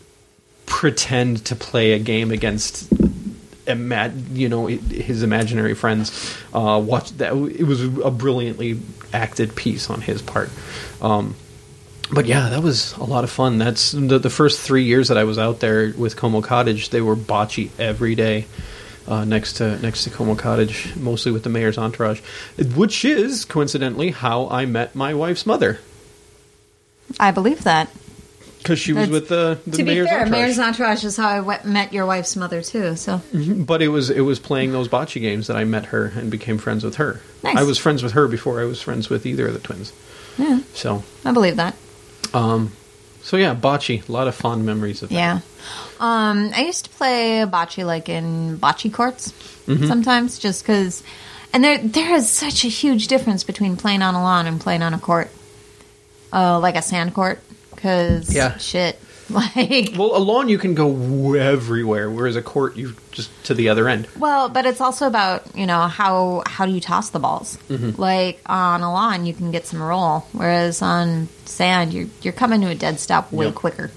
pretend to play a game against Ima- you know, his imaginary friends. Uh, watch that. It was a brilliantly acted piece on his part. Um, but yeah, that was a lot of fun. That's the, the first three years that I was out there with Como Cottage. They were bocce every day uh, next to next to Como Cottage, mostly with the mayor's entourage, which is coincidentally how I met my wife's mother, I believe that. because she was That's- with the, the to be mayor's fair, entourage. Mayor's Entourage is how I wet- met your wife's mother too. So But it was it was playing those bocce games that I met her and became friends with her. Nice. I was friends with her before I was friends with either of the twins. yeah, So, I believe that. um, so yeah, bocce. A lot of fond memories of that. Yeah. Um, I used to play bocce like in bocce courts Mm-hmm. sometimes, just because. And there there is such a huge difference between playing on a lawn and playing on a court, uh, like a sand court. Because Yeah. shit, like. Well, a lawn you can go everywhere, whereas a court you just to the other end. Well, but it's also about, you know, how how do you toss the balls? Mm-hmm. Like on a lawn, you can get some roll, whereas on sand, you're you're coming to a dead stop way Yep. quicker.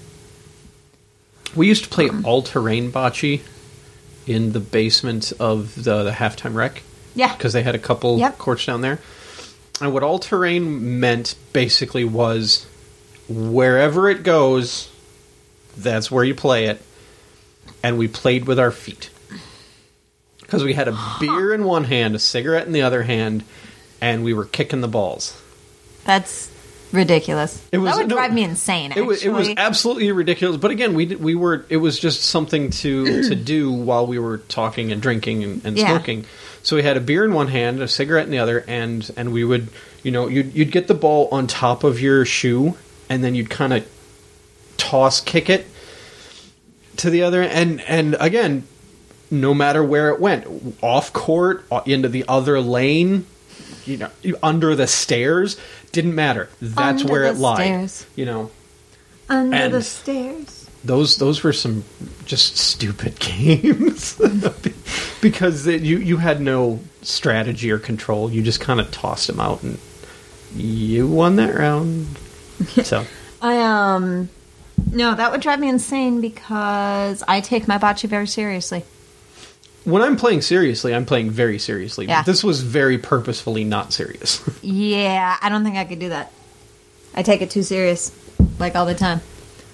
We used to play all-terrain bocce in the basement of the, the halftime rec. Yeah. Because they had a couple Yep. courts down there. And what all-terrain meant basically was wherever it goes, that's where you play it. And we played with our feet. Because we had a beer in one hand, a cigarette in the other hand, and we were kicking the balls. That's ridiculous. It was- that would no, drive me insane. It was, it was actually. absolutely ridiculous. But again, we did, we were it was just something to to do while we were talking and drinking and, and Yeah. smoking. So we had a beer in one hand, a cigarette in the other, and and we would, you know, you'd you'd get the ball on top of your shoe, and then you'd kind of toss kick it to the other, and and again, no matter where it went, off court, into the other lane, you know, under the stairs, didn't matter. That's Under where the it lied. stairs. You know, Under And- the stairs. those those were some just stupid games because it, you you had no strategy or control. You just kind of tossed them out, and you won that round. So I um no, that would drive me insane because I take my bocce very seriously. when I'm playing seriously, I'm playing very seriously. Yeah. This was very purposefully not serious. Yeah, I don't think I could do that. I take it too serious, like all the time.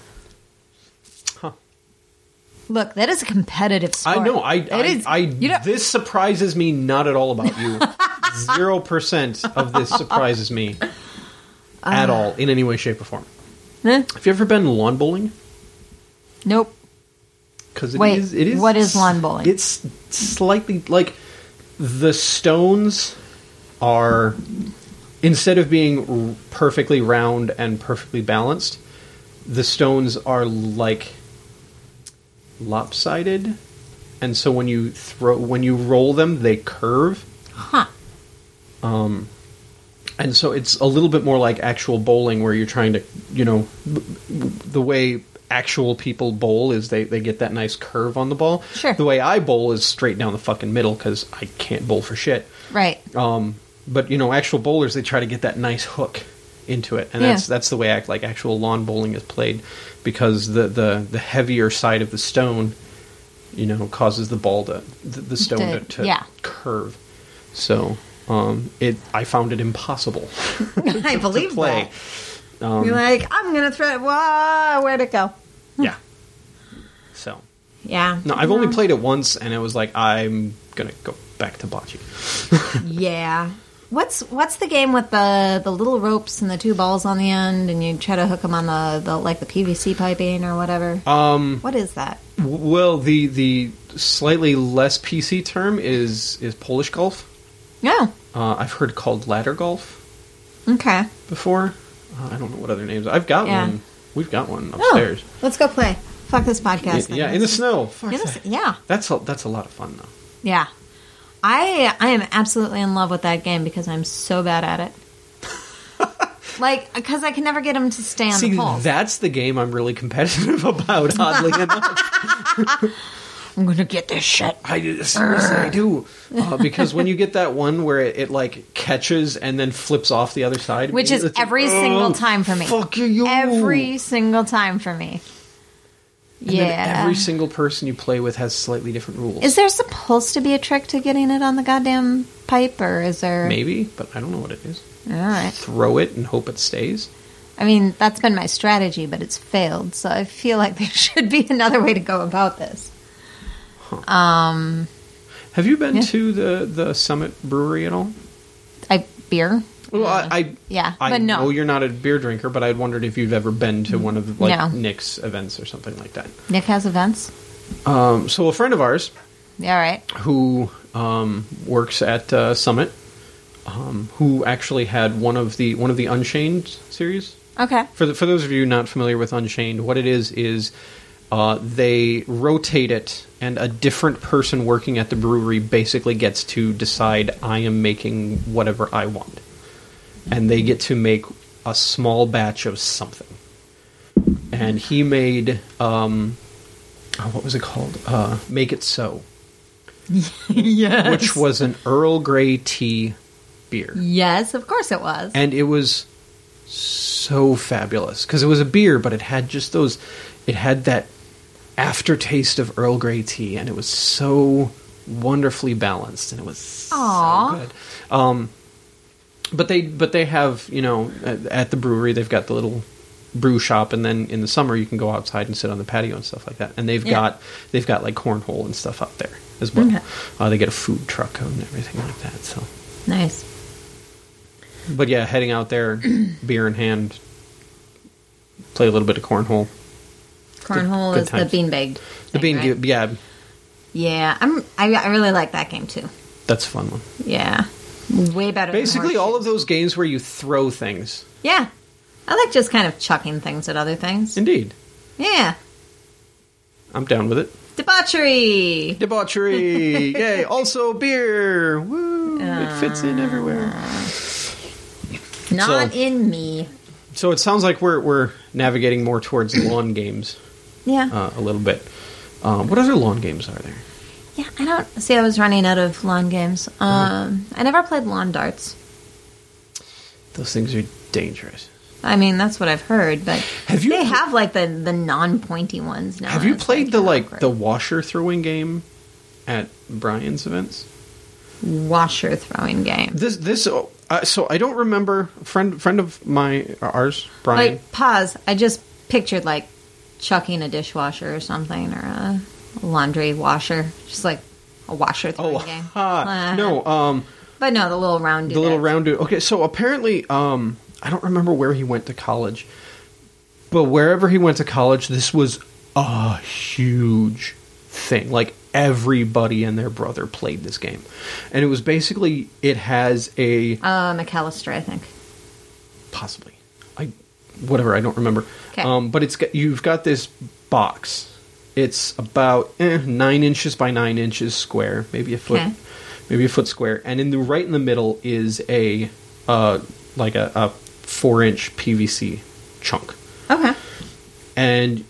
Huh. Look, that is a competitive sport. I know. I, It I, is- I you know- this surprises me not at all about you. Zero percent of this surprises me at all in any way, shape, or form. Huh? Have you ever been lawn bowling? Nope. Because it Wait, is, it is. what is lawn bowling? It's slightly like the stones are, instead of being r- perfectly round and perfectly balanced, the stones are like lopsided, and so when you throw, when you roll them, they curve. Huh. Um, and so it's a little bit more like actual bowling, where you're trying to, you know, b- b- the way actual people bowl is they, they get that nice curve on the ball. Sure. The way I bowl is straight down the fucking middle because I can't bowl for shit. Right. Um, but you know, actual bowlers, they try to get that nice hook into it, and Yeah. that's that's the way act like actual lawn bowling is played, because the, the, the heavier side of the stone, you know, causes the ball to the, the stone to, To- to yeah. curve. So um, it I found it impossible I to believe play. that. Um, You're like, I'm gonna throw it. Whoa, where'd it go? yeah. So Yeah. no, I've only played it once, and it was like, I'm gonna go back to bocce. Yeah. What's what's the game with the the little ropes and the two balls on the end, and you try to hook them on the, the like the P V C piping or whatever? Um, What is that? w- well, the the slightly less P C term is is Polish golf. Oh, Uh, I've heard called ladder golf okay. before. Uh, I don't know what other names. I've got Yeah. one. We've got one Oh, upstairs. let's go play. Fuck this podcast. yeah, then. in the snow. Fuck In the that. s- yeah, That's a, that's a lot of fun though. yeah. I I am absolutely in love with that game because I'm so bad at it. Like, because I can never get him to stay on See, the pole. that's the game I'm really competitive about. Oddly enough, I'm gonna get this shit. I do. Seriously, I do. Uh, because when you get that one where it, it like catches and then flips off the other side, Which is it's like, every "Oh, single time for me. Fuck you! Every single time for me. And yeah. then every single person you play with has slightly different rules. Is there supposed to be a trick to getting it on the goddamn pipe, or is there? Maybe, but I don't know what it is. All right. Throw it and hope it stays. I mean, that's been my strategy, but it's failed. So I feel like there should be another way to go about this. Um, Have you been Yeah. to the, the Summit Brewery at all? I beer. Well, I, I Yeah, I but no. know you're not a beer drinker, but I'd wondered if you've ever been to one of like No. Nick's events or something like that. Nick has events. Um, so a friend of ours All right. who um, works at uh, Summit, um, who actually had one of the one of the Unchained series. Okay. For the, for those of you not familiar with Unchained, what it is is uh, they rotate it, and a different person working at the brewery basically gets to decide, I am making whatever I want. And they get to make a small batch of something. And he made, um, oh, what was it called? Uh, Make It So. Yes. Which was an Earl Grey tea beer. Yes, of course it was. And it was so fabulous. Because it was a beer, but it had just those, it had that aftertaste of Earl Grey tea. And it was so wonderfully balanced. And it was Aw. so good. Um, But they, but they have, you know, at, at the brewery, they've got the little brew shop, and then in the summer you can go outside and sit on the patio and stuff like that. And they've Yeah. got, they've got like cornhole and stuff out there as well. Okay. Uh, they get a food truck and everything like that. So, Nice. but yeah, heading out there, beer in hand, play a little bit of cornhole. Cornhole good is times. the beanbag. The thing, bean, right? yeah, Yeah, I'm. I, I really like that game too. That's a fun one. Yeah. Way better Basically, than all of horseshoes. those games where you throw things. Yeah. I like just kind of chucking things at other things. Indeed. Yeah. I'm down with it. Debauchery! Debauchery! Yay! Also beer! Woo! It fits in everywhere. Not So- in me. So it sounds like we're we're navigating more towards lawn games Yeah. uh, a little bit. Um, what other lawn games are there? Yeah, I don't... See, I was running out of lawn games. Uh-huh. Um, I never played lawn darts. Those things are dangerous. I mean, that's what I've heard, but Have you they pl- have, like, the, the non-pointy ones now. Have and you it's played the like awkward. the washer throwing game at Brian's events? washer throwing game? This this uh, so I don't remember. Friend friend of my ours, Brian. Like, pause. I just pictured, like, chucking a dishwasher or something, or a laundry washer. Just, like, a washer throwing oh game. ha, Uh, no, um, But no, the little round the little round dude. Okay, so apparently, um, I don't remember where he went to college, but wherever he went to college, this was a huge thing. Like everybody and their brother played this game, and it was basically it has a Uh, McAllister, I think. possibly I whatever I don't remember. 'Kay. Um, but it's got, you've got this box. It's about eh, nine inches by nine inches square, maybe a foot, 'Kay. maybe a foot square, and in the right in the middle is a uh, like a, a four inch P V C chunk. Okay. And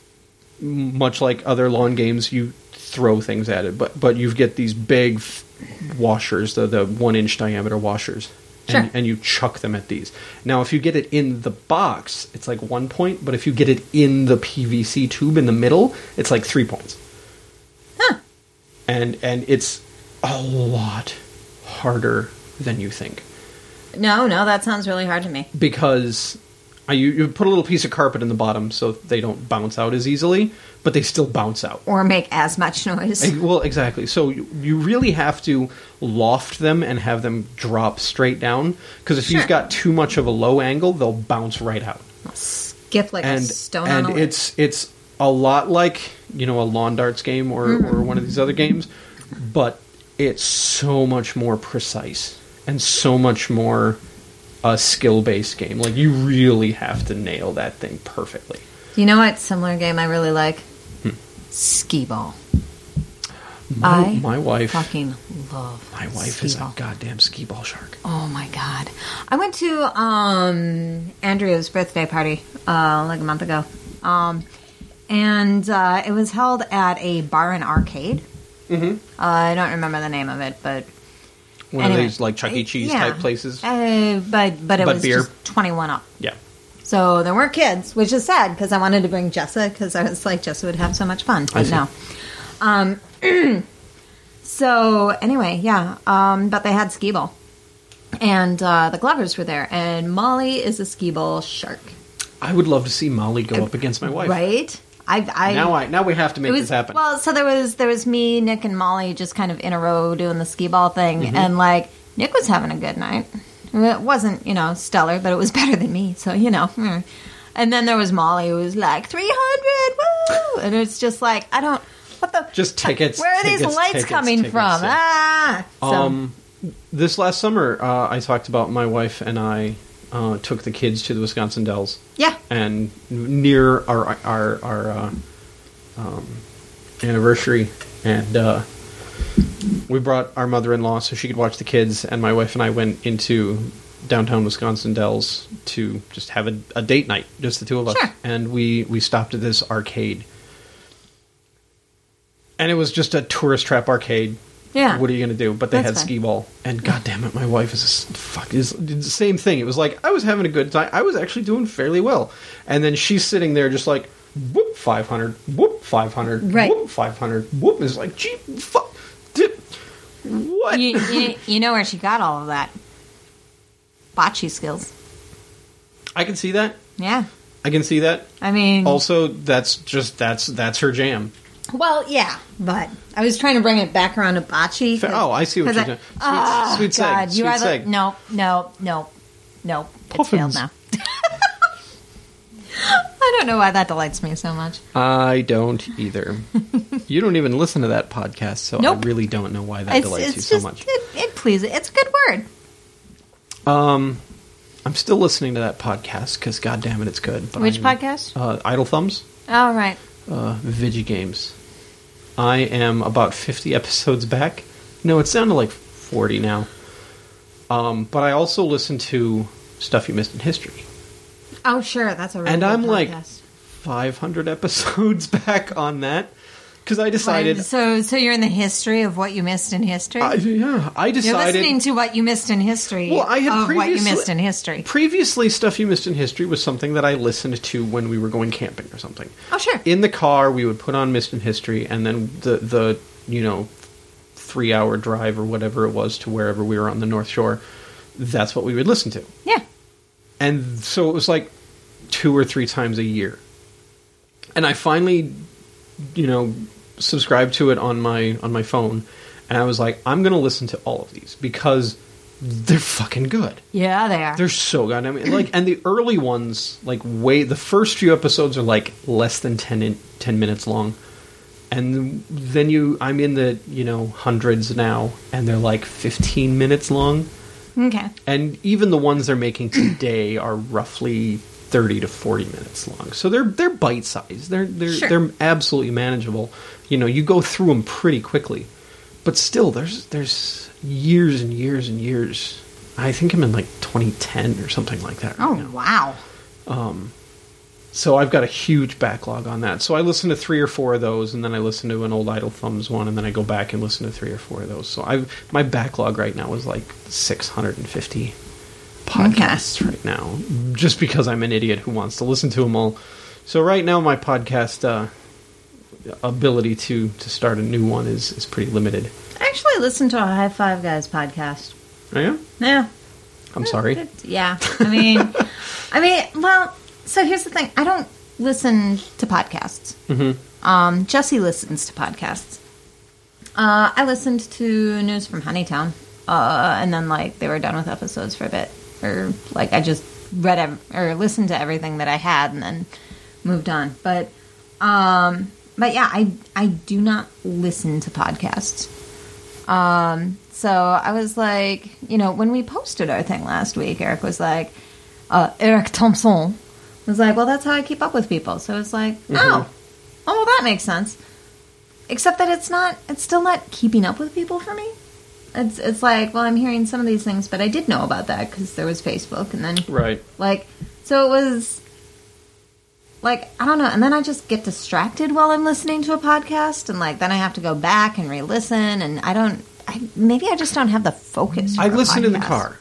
much like other lawn games, you throw things at it, but but you get these big f- washers, the the one inch diameter washers, and, Sure. and you chuck them at these. Now, if you get it in the box, it's like one point, but if you get it in the P V C tube in the middle, it's like three points. Huh. And and it's a lot harder than you think. No, no, that sounds really hard to me. Because uh, you, you put a little piece of carpet in the bottom so they don't bounce out as easily, but they still bounce out. Or make as much noise. Eh, Well, exactly. So you, you really have to loft them and have them drop straight down, because if Sure. you've got too much of a low angle, they'll bounce right out. Skip like and a stone and on a lid. it's it's a lot like, you know, a lawn darts game or, Mm-hmm. or one of these other games, but it's so much more precise and so much more a skill-based game. Like, you really have to nail that thing perfectly. You know what similar game I really like? Hmm. Skee ball. My, I my wife, fucking love my wife is a skee-ball. goddamn skee ball shark. Oh my god. I went to um Andrew's birthday party uh like a month ago. Um and uh, it was held at a bar and arcade. Mm-hmm. Uh, I don't remember the name of it, but One anyway. of these like Chuck E. Cheese Yeah. type places. Uh, but but it But was beer? just twenty-one up. Yeah. So there weren't kids, which is sad because I wanted to bring Jessa because I was like, Jessa would have so much fun. I But see. no. Um, so anyway, yeah. Um, but they had skee ball. And uh, the Glovers were there. And Molly is a skee ball shark. I would love to see Molly go up against my wife. Right? I, I Now I now we have to make it was, this happen. Well, so there was there was me, Nick, and Molly just kind of in a row doing the skee ball thing, Mm-hmm. and like Nick was having a good night. It wasn't, you know, stellar, but it was better than me. So you know, hmm. And then there was Molly, who was like three hundred, woo! And it's just like I don't. What the? Just tickets, Where are these tickets, lights tickets, coming tickets, from? yeah. Ah. So, Um, this last summer, uh, I talked about my wife and I uh, took the kids to the Wisconsin Dells, yeah. and near our our our uh, um, anniversary, and uh, we brought our mother-in-law so she could watch the kids, and my wife and I went into downtown Wisconsin Dells to just have a, a date night, just the two of us, Sure. and we we stopped at this arcade, and it was just a tourist trap arcade. Yeah. What are you going to do? But they That's had fine. skee ball, and goddamn it, my wife is a s- fuck. Is did the same thing. It was like I was having a good time. I was actually doing fairly well, and then she's sitting there just like whoop five hundred, whoop five hundred, Right. whoop five hundred, whoop. It's like gee, fuck, did, what? You, you, you know where she got all of that bocce skills? I can see that. Yeah. I can see that. I mean, Also, that's just that's that's her jam. well, yeah, but I was trying to bring it back around to bocce. 'cause- Oh, I see what 'cause you're I- doing. Sweet, Oh, sweet seg. God, Sweet you are the, seg. no, no, no, no. It's Puffins. failed now. I don't know why that delights me so much. I don't either. You don't even listen to that podcast, so Nope. I really don't know why that It's, delights it's you just, so much. It, it pleases. It's a good word. Um, I'm still listening to that podcast because, God damn it, it's good. But Which I'm- podcast? Uh, Idle Thumbs, Oh, right. uh, Vigi Games. I am about fifty episodes back. No, it's down to like forty now. Um, but I also listen to Stuff You Missed in History. Oh, sure. That's a really And good I'm podcast. like five hundred episodes back on that because I decided. Right, so, so you're in the history of what you missed in history. I, yeah, I You're decided. listening to what you missed in history. Well, I had of what you previously- missed in history. Previously, Stuff You Missed in History was something that I listened to when we were going camping or something. Oh, sure. In the car, we would put on Missed in History, and then the the you know three hour drive or whatever it was to wherever we were on the North Shore. That's what we would listen to, Yeah. and so it was like two or three times a year. And I finally, you know, subscribed to it on my on my phone, and I was like, I'm going to listen to all of these because they're fucking good. Yeah, they are. They're so goddamn like, and the early ones, like way the first few episodes are like less than ten in, ten minutes long, and then you, I'm in the you know hundreds now, and they're like fifteen minutes long, Okay. and even the ones they're making today are roughly thirty to forty minutes long. So they're they're bite sized. They're they're Sure. they're absolutely manageable. You know, you go through them pretty quickly, but still, there's there's years and years and years. I think I'm in like twenty ten or something like that. Right Oh, now. wow. So I've got a huge backlog on that. So I listen to three or four of those, and then I listen to an old Idle Thumbs one, and then I go back and listen to three or four of those. So I've my backlog right now is like six hundred fifty podcasts right now, just because I'm an idiot who wants to listen to them all. So right now, my podcast uh, ability to to start a new one is is pretty limited. I actually listened to a High Five Guys podcast. Oh, yeah? Yeah. I'm sorry. It- yeah. I mean, I mean, well, so here's the thing. I don't listen to podcasts. Mm-hmm. Um, Jesse listens to podcasts. Uh, I listened to News from Honeytown. Uh, and then, like, they were done with episodes for a bit. Or, like, I just read ev- or listened to everything that I had and then moved on. But, um, but yeah, I, I do not listen to podcasts. Um, so I was like, you know, when we posted our thing last week, Eric was like, uh, Eric Thompson was like, well, that's how I keep up with people. So it's like, Mm-hmm. oh, oh, well, that makes sense. Except that it's not, it's still not keeping up with people for me. It's, it's like, well, I'm hearing some of these things, but I did know about that because there was Facebook and then Right. like, so it was like, I don't know. And then I just get distracted while I'm listening to a podcast. And like, then I have to go back and re-listen. And I don't, I, maybe I just don't have the focus. For I a listen in the podcast. car.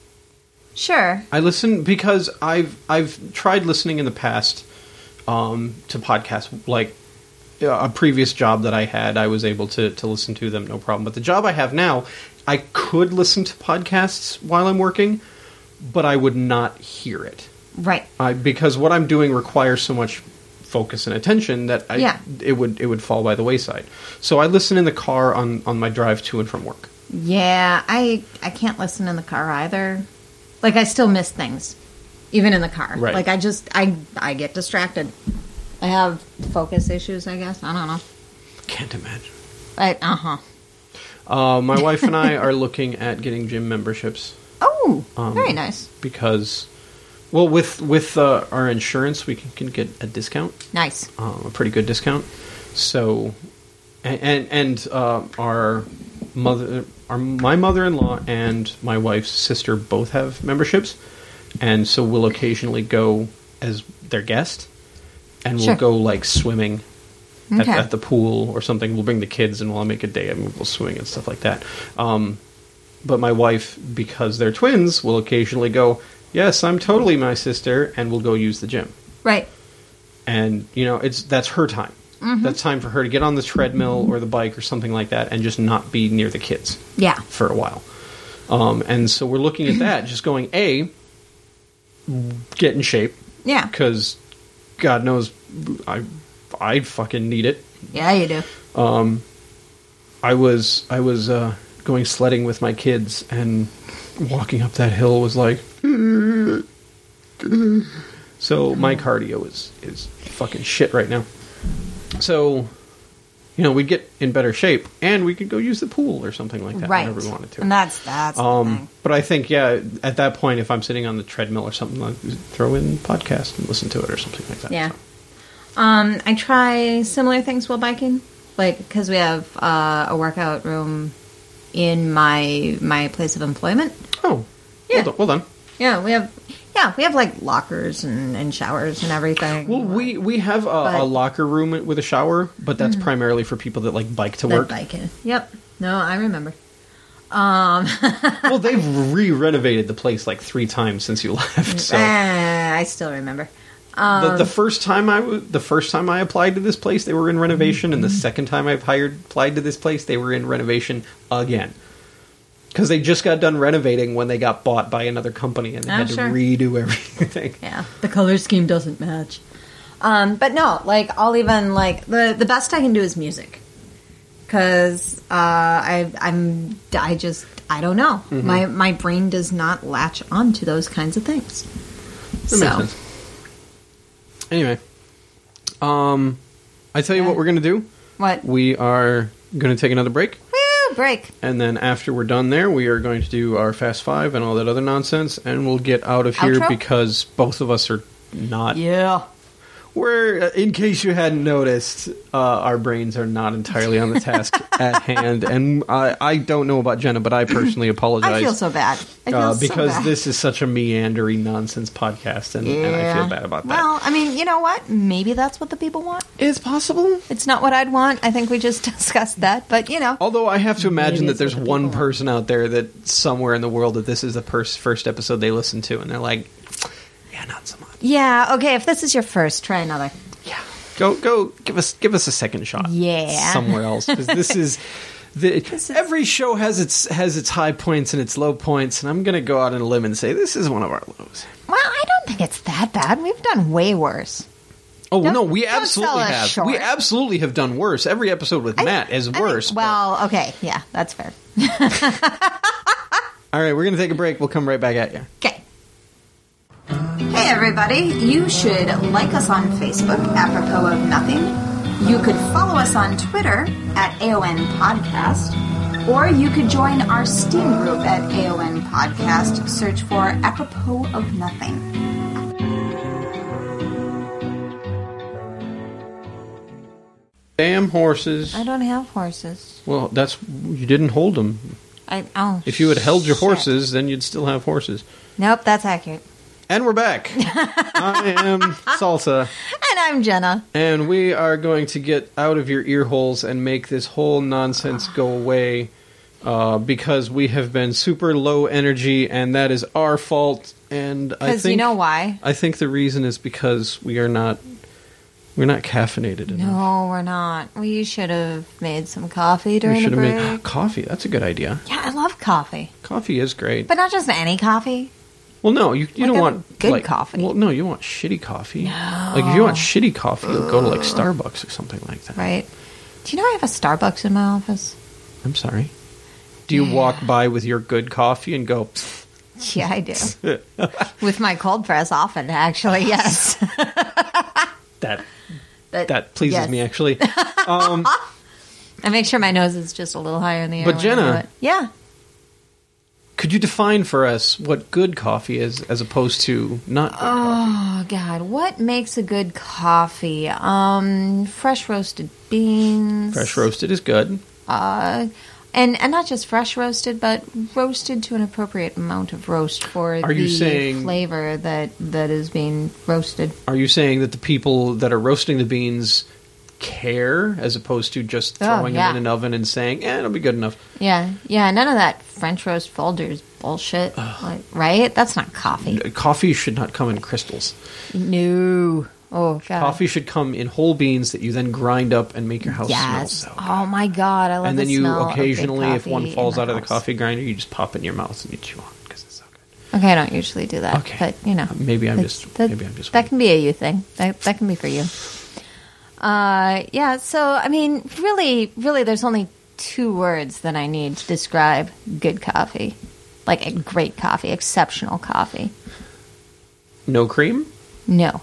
Sure. I listen because I've I've tried listening in the past um, to podcasts. Like uh, a previous job that I had, I was able to to listen to them no problem. But the job I have now, I could listen to podcasts while I'm working, but I would not hear it. Right. I, because what I'm doing requires so much focus and attention that I, Yeah. it would it would fall by the wayside. So I listen in the car on, on my drive to and from work. Yeah. I, I can't listen in the car either. Like, I still miss things, even in the car. Right. Like, I just, I, I get distracted. I have focus issues, I guess. I don't know. Can't imagine. But, uh-huh. Uh, my wife and I are looking at getting gym memberships. Oh, Um, very nice. Because, well, with with uh, our insurance, we can, can get a discount, Nice. um, a pretty good discount. So, and and, and uh, our mother, our my mother-in-law and my wife's sister both have memberships, and so we'll occasionally go as their guest, and we'll Sure. go like swimming at, Okay. at the pool or something. We'll bring the kids, and we'll make a day and we'll swing and stuff like that. Um, but my wife, because they're twins, will occasionally go, yes, I'm totally my sister, and we'll go use the gym. Right. And, you know, it's that's her time. Mm-hmm. That's time for her to get on the treadmill or the bike or something like that and just not be near the kids Yeah. for a while. Um, and so we're looking at that, just going, A, get in shape, Yeah. because God knows I I fucking need it. Yeah, you do. I was I was uh, going sledding with my kids, and walking up that hill was like, so So my cardio is is fucking shit right now. So, you know, we'd get in better shape, and we could go use the pool or something like that Right. whenever we wanted to. And that's that's the Um, thing. but I think, yeah, at that point, if I'm sitting on the treadmill or something, I'll throw in podcast and listen to it or something like that. Yeah. Um, I try similar things while biking, like because we have uh, a workout room in my my place of employment. Oh, Yeah. well done. Well done. Yeah, we have yeah we have like lockers and, and showers and everything. Well, we, we have a, But- a locker room with a shower, but that's primarily for people that like bike to That work. biking. Yep. No, I remember. Um, Well, they've re-renovated the place like three times since you left. So eh, I still remember. the, the first time I w- the first time I applied to this place, they were in renovation, and the second time I've hired applied to this place, they were in renovation again. Because they just got done renovating when they got bought by another company, and they Oh, had sure. to redo everything. Yeah, the color scheme doesn't match. Um, but no, like I'll even like the the best I can do is music, because uh, I I'm I just I don't know Mm-hmm. my my brain does not latch onto those kinds of things. That makes sense. Anyway, um, I tell you Yeah. what we're gonna do. What? We are gonna take another break. Woo, break. And then after we're done there, we are going to do our Fast Five and all that other nonsense, and we'll get out of here Outro? because both of us are not. Yeah. We're, uh, in case you hadn't noticed, uh, our brains are not entirely on the task at hand, and I, I don't know about Jenna, but I personally apologize. I feel so bad. I feel uh, so because bad. this is such a meandering nonsense podcast, and, and I feel bad about that. Well, I mean, you know what? Maybe that's what the people want. It's possible. It's not what I'd want. I think we just discussed that, but you know. Although I have to imagine Maybe that it's there's what the one people want. person out there that somewhere in the world that this is the pers- first episode they listen to, and they're like, "Yeah, not so much." Yeah. Okay. If this is your first, try another. Yeah, go go give us give us a second shot. Yeah. somewhere else, because this is. The, This is- every show has its has its high points and its low points, and I'm going to go out on a limb and say this is one of our lows. Well, I don't think it's that bad. We've done way worse. Oh Don't- no, we don't absolutely sell us have. short. We absolutely have done worse. Every episode with I- Matt is I think- worse. but- well, okay. Yeah, that's fair. all right, we're going to take a break. We'll come right back at you. Okay. Hey, everybody. You should like us on Facebook, apropos of nothing. You could follow us on Twitter at A O N Podcast. Or you could join our Steam group at A O N Podcast. Search for Apropos of Nothing. Damn horses. I don't have horses. Well, that's you didn't hold them. I oh. If you had held your shit. horses, then you'd still have horses. Nope, that's accurate. And we're back. I am Salsa, And I'm Jenna. and we are going to get out of your ear holes and make this whole nonsense go away uh, because we have been super low energy, and that is our fault. And I Because think you know why? I think the reason is because we are not we're not caffeinated enough. No, we're not. We should have made some coffee We during should the have break. made coffee. That's a good idea. Yeah, I love coffee. Coffee is great. But not just any coffee. Well, no, you, you Like don't a want good like, coffee. Well, no, you want shitty coffee. No. Like if you want shitty coffee, you'll go to like Starbucks or something like that. Right. Do you know I have a Starbucks in my office? I'm sorry. Do you walk by with your good coffee and go? Yeah, I do. With my cold press often, actually, yes. That But, that pleases yes. me actually. Um, I make sure my nose is just a little higher in the air. But when I Jenna- do it. Yeah. could you define for us what good coffee is as opposed to not good coffee? Oh God, what makes a good coffee? Um, fresh roasted beans. Fresh roasted is good. Uh, and and not just fresh roasted, but roasted to an appropriate amount of roast for Are the you saying- flavor that that is being roasted. Are you saying that the people that are roasting the beans care as opposed to just Oh, throwing yeah. them in an oven and saying, "Eh, it'll be good enough"? Yeah, yeah. None of that French roast Folgers bullshit. Like, right? That's not coffee. Coffee should not come in crystals. No. Oh God. Coffee should come in whole beans that you then grind up and make your house Yes. smell so. Oh my God, I love And then the you smell of good occasionally, if coffee one in falls my out of the house. coffee grinder, you just pop it in your mouth and you chew on it because it's so good. Okay, I don't usually do that. Okay. But you know, Maybe I'm that's- just that, maybe I'm just that can be a you thing. That that can be for you. Uh, yeah. So I mean, really, really, there's only two words that I need to describe good coffee, like a great coffee, exceptional coffee. no cream. No.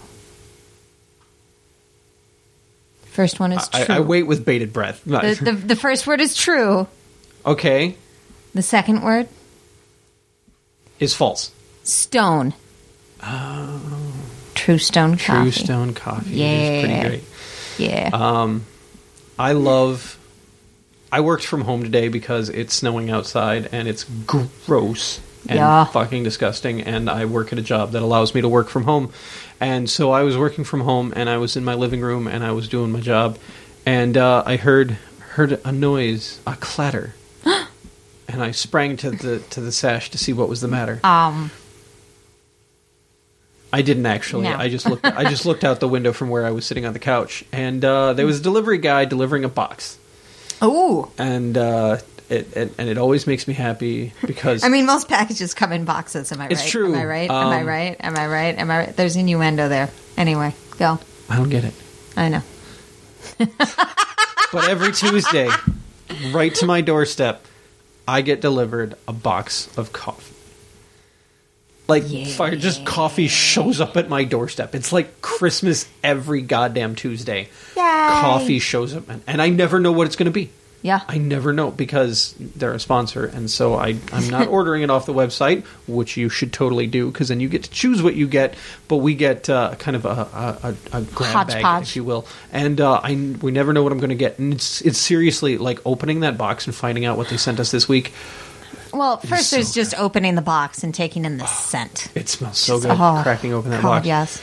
First one is I, true. I wait with bated breath. The, the, the first word is true. Okay. The second word? Is false. Stone. Oh. True Stone True Coffee. Stone Coffee. Yeah. It is pretty great. Yeah. Um, I love... I worked from home today because it's snowing outside and it's gross and Yeah. fucking disgusting, and I work at a job that allows me to work from home. And so I was working from home, and I was in my living room, and I was doing my job, and uh, I heard heard a noise, a clatter, and I sprang to the to the sash to see what was the matter. um... I didn't actually. No. I just looked. I just looked out the window from where I was sitting on the couch, and uh, there was a delivery guy delivering a box. Oh. And uh, it, it and it always makes me happy because I mean, most packages come in boxes. Am I It's right? true. Am I right? Am I Um, right? Am I right? Am I right? There's innuendo there. Anyway, go. I don't get it. I know. But every Tuesday, right to my doorstep, I get delivered a box of coffee. Like, Yeah. fire, just coffee shows up at my doorstep. It's like Christmas every goddamn Tuesday. Yay. Coffee shows up, and, and I never know what it's going to be. Yeah. I never know because they're a sponsor, and so I, I'm not ordering it off the website, which you should totally do because then you get to choose what you get. But we get uh, kind of a, a, a, a grab bag, Hodgepodge. if you will, and uh, I we never know what I'm going to get. And it's it's seriously like opening that box and finding out what they sent us this week. Well, first so there's just opening the box and taking in the scent. It smells so good. Oh, cracking open that God, box. yes.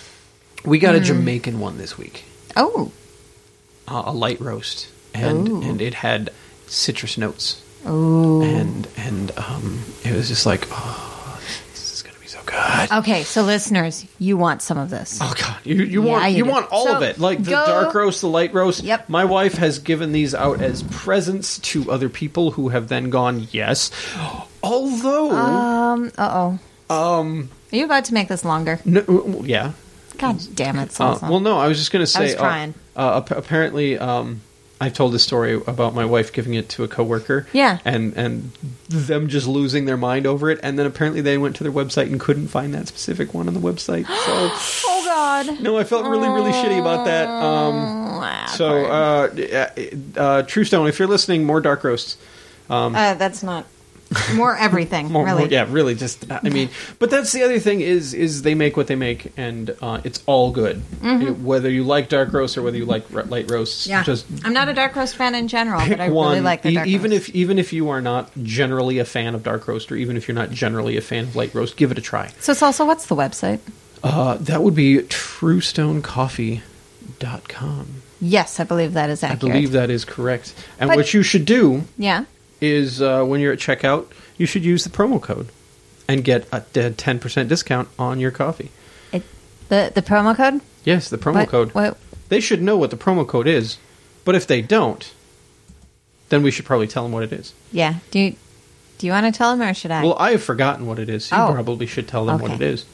We got a Jamaican one this week, Oh. uh, a light roast, and Ooh. and it had citrus notes. Ooh. and and um, it was just like, oh, this is gonna be so good. Okay, so listeners, you want some of this. Oh god, you you Yeah, want you you, do. want all So, of it, like the go- dark roast, the light roast. Yep. My wife has given these out as presents to other people who have then gone yes. Although, Um, uh-oh. um, Are you about to make this longer? no, yeah. God damn it, Uh, Salsa. well, no, I was just gonna say. was uh, trying. Uh, ap- apparently, um, I've told this story about my wife giving it to a coworker. Yeah. And and them just losing their mind over it, and then apparently they went to their website and couldn't find that specific one on the website. So Oh, God. no, I felt really really shitty about that. Um, Oh, so uh, uh, uh, True Stone, if you're listening, more dark roasts. uh, that's not... More everything, More, really. more- yeah, really. Just I mean, but that's the other thing is is they make what they make, and uh, it's all good. It- whether you like dark roasts or whether you like r- light roasts, Yeah. just I'm not a dark roast fan in general, pick but I one. really like the E- dark even roast. if even if you are not generally a fan of dark roast, or even if you're not generally a fan of light roast, give it a try. So, Salsa, what's the website? Uh, that would be true stone coffee dot com. Yes, I believe that is I accurate. believe that is correct. And But- what you should do Yeah. is uh, when you're at checkout, you should use the promo code and get a ten percent discount on your coffee. It, the the promo code? Yes, the promo What- code. what- They should know what the promo code is, but if they don't, then we should probably tell them what it is. Yeah. Do you, do you want to tell them or should I? Well, I have forgotten what it is, so you Oh. probably should tell them what it Okay. is.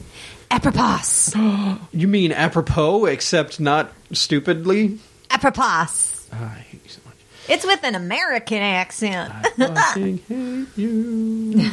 Apropos. You mean apropos, except not stupidly? Apropos. Ah, I hate you so much. It's with an American accent. I fucking hate you.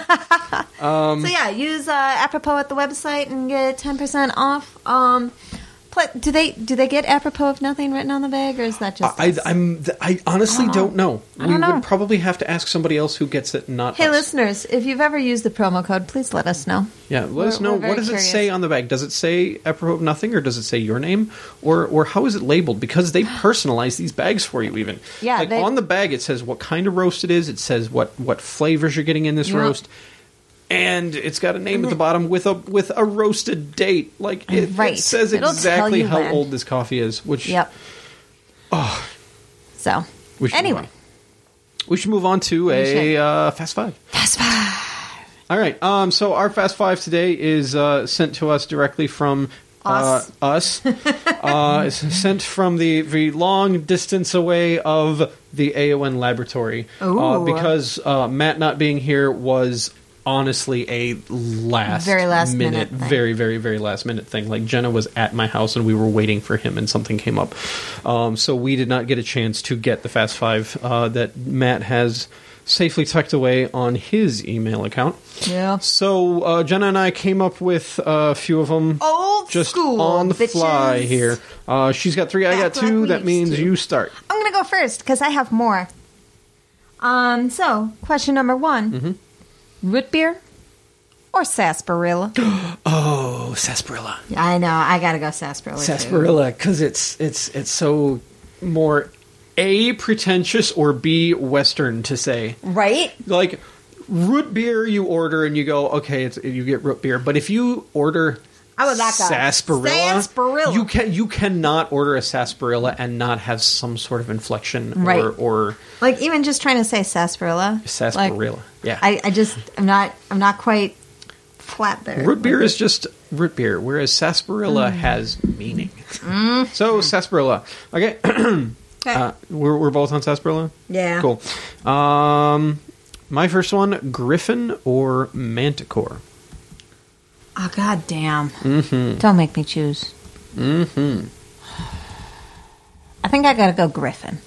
so yeah, use uh, apropos at the website and get ten percent off. Um, pl- do they do they get apropos of nothing written on the bag, or is that just I, us? I'm. I honestly don't know. I we don't know. would probably have to ask somebody else who gets it, not Hey, us. listeners, if you've ever used the promo code, please let us know. Yeah, let We're- us know. we're very What does curious. it say on the bag? Does it say apropos of nothing, or does it say your name, or or how is it labeled? Because they personalize these bags for you. Even Yeah, like they- on the bag, it says what kind of roast it is. It says what what flavors you're getting in this Yeah. roast, and it's got a name at the bottom with a with a roasted date. Like it, Right. it says It'll tell exactly you how when. old this coffee is. Which Yep. Oh, So we should move anyway, on. we should move on to We a should. uh, fast five. fast five. All right. Um, so our fast five today is uh, sent to us directly from uh, Us. us. uh, it's sent from the, the long distance away of the A O N laboratory. Uh, Ooh. because uh, Matt not being here was honestly a last, Very last minute, minute thing. very, very, very last minute thing. Like Jenna was at my house and we were waiting for him, and something came up, um, so we did not get a chance to get the Fast Five uh, that Matt has safely tucked away on his email account. Yeah. So uh, Jenna and I came up with a few of them. Old just school, on the bitches. fly here. Uh, she's got three, I got Back like two. we That used means to. you start. I'm gonna go first because I have more. Um. So, question number one: Mm-hmm. root beer or sarsaparilla? Oh, sarsaparilla. I know. I gotta go sarsaparilla. too. Sarsaparilla, because it's it's it's so more A, pretentious, or B, Western to say. Right? Like root beer, you order and you go, okay, it's you get root beer. But if you order I would like a sarsaparilla, sarsaparilla. you can you cannot order a sarsaparilla and not have some sort of inflection Right. or or Like even just trying to say sarsaparilla. sarsaparilla. Like, yeah, I, I just I'm not I'm not quite flat there. root beer is just root beer, whereas sarsaparilla Mm. has meaning. Mm-hmm. So sarsaparilla. Okay, Okay. uh, we're we're both on sarsaparilla. Yeah. Cool. Um, my first one: Griffin or Manticore. Oh god damn. Mm-hmm. Don't make me choose. Mm-hmm. I think I gotta go Griffin.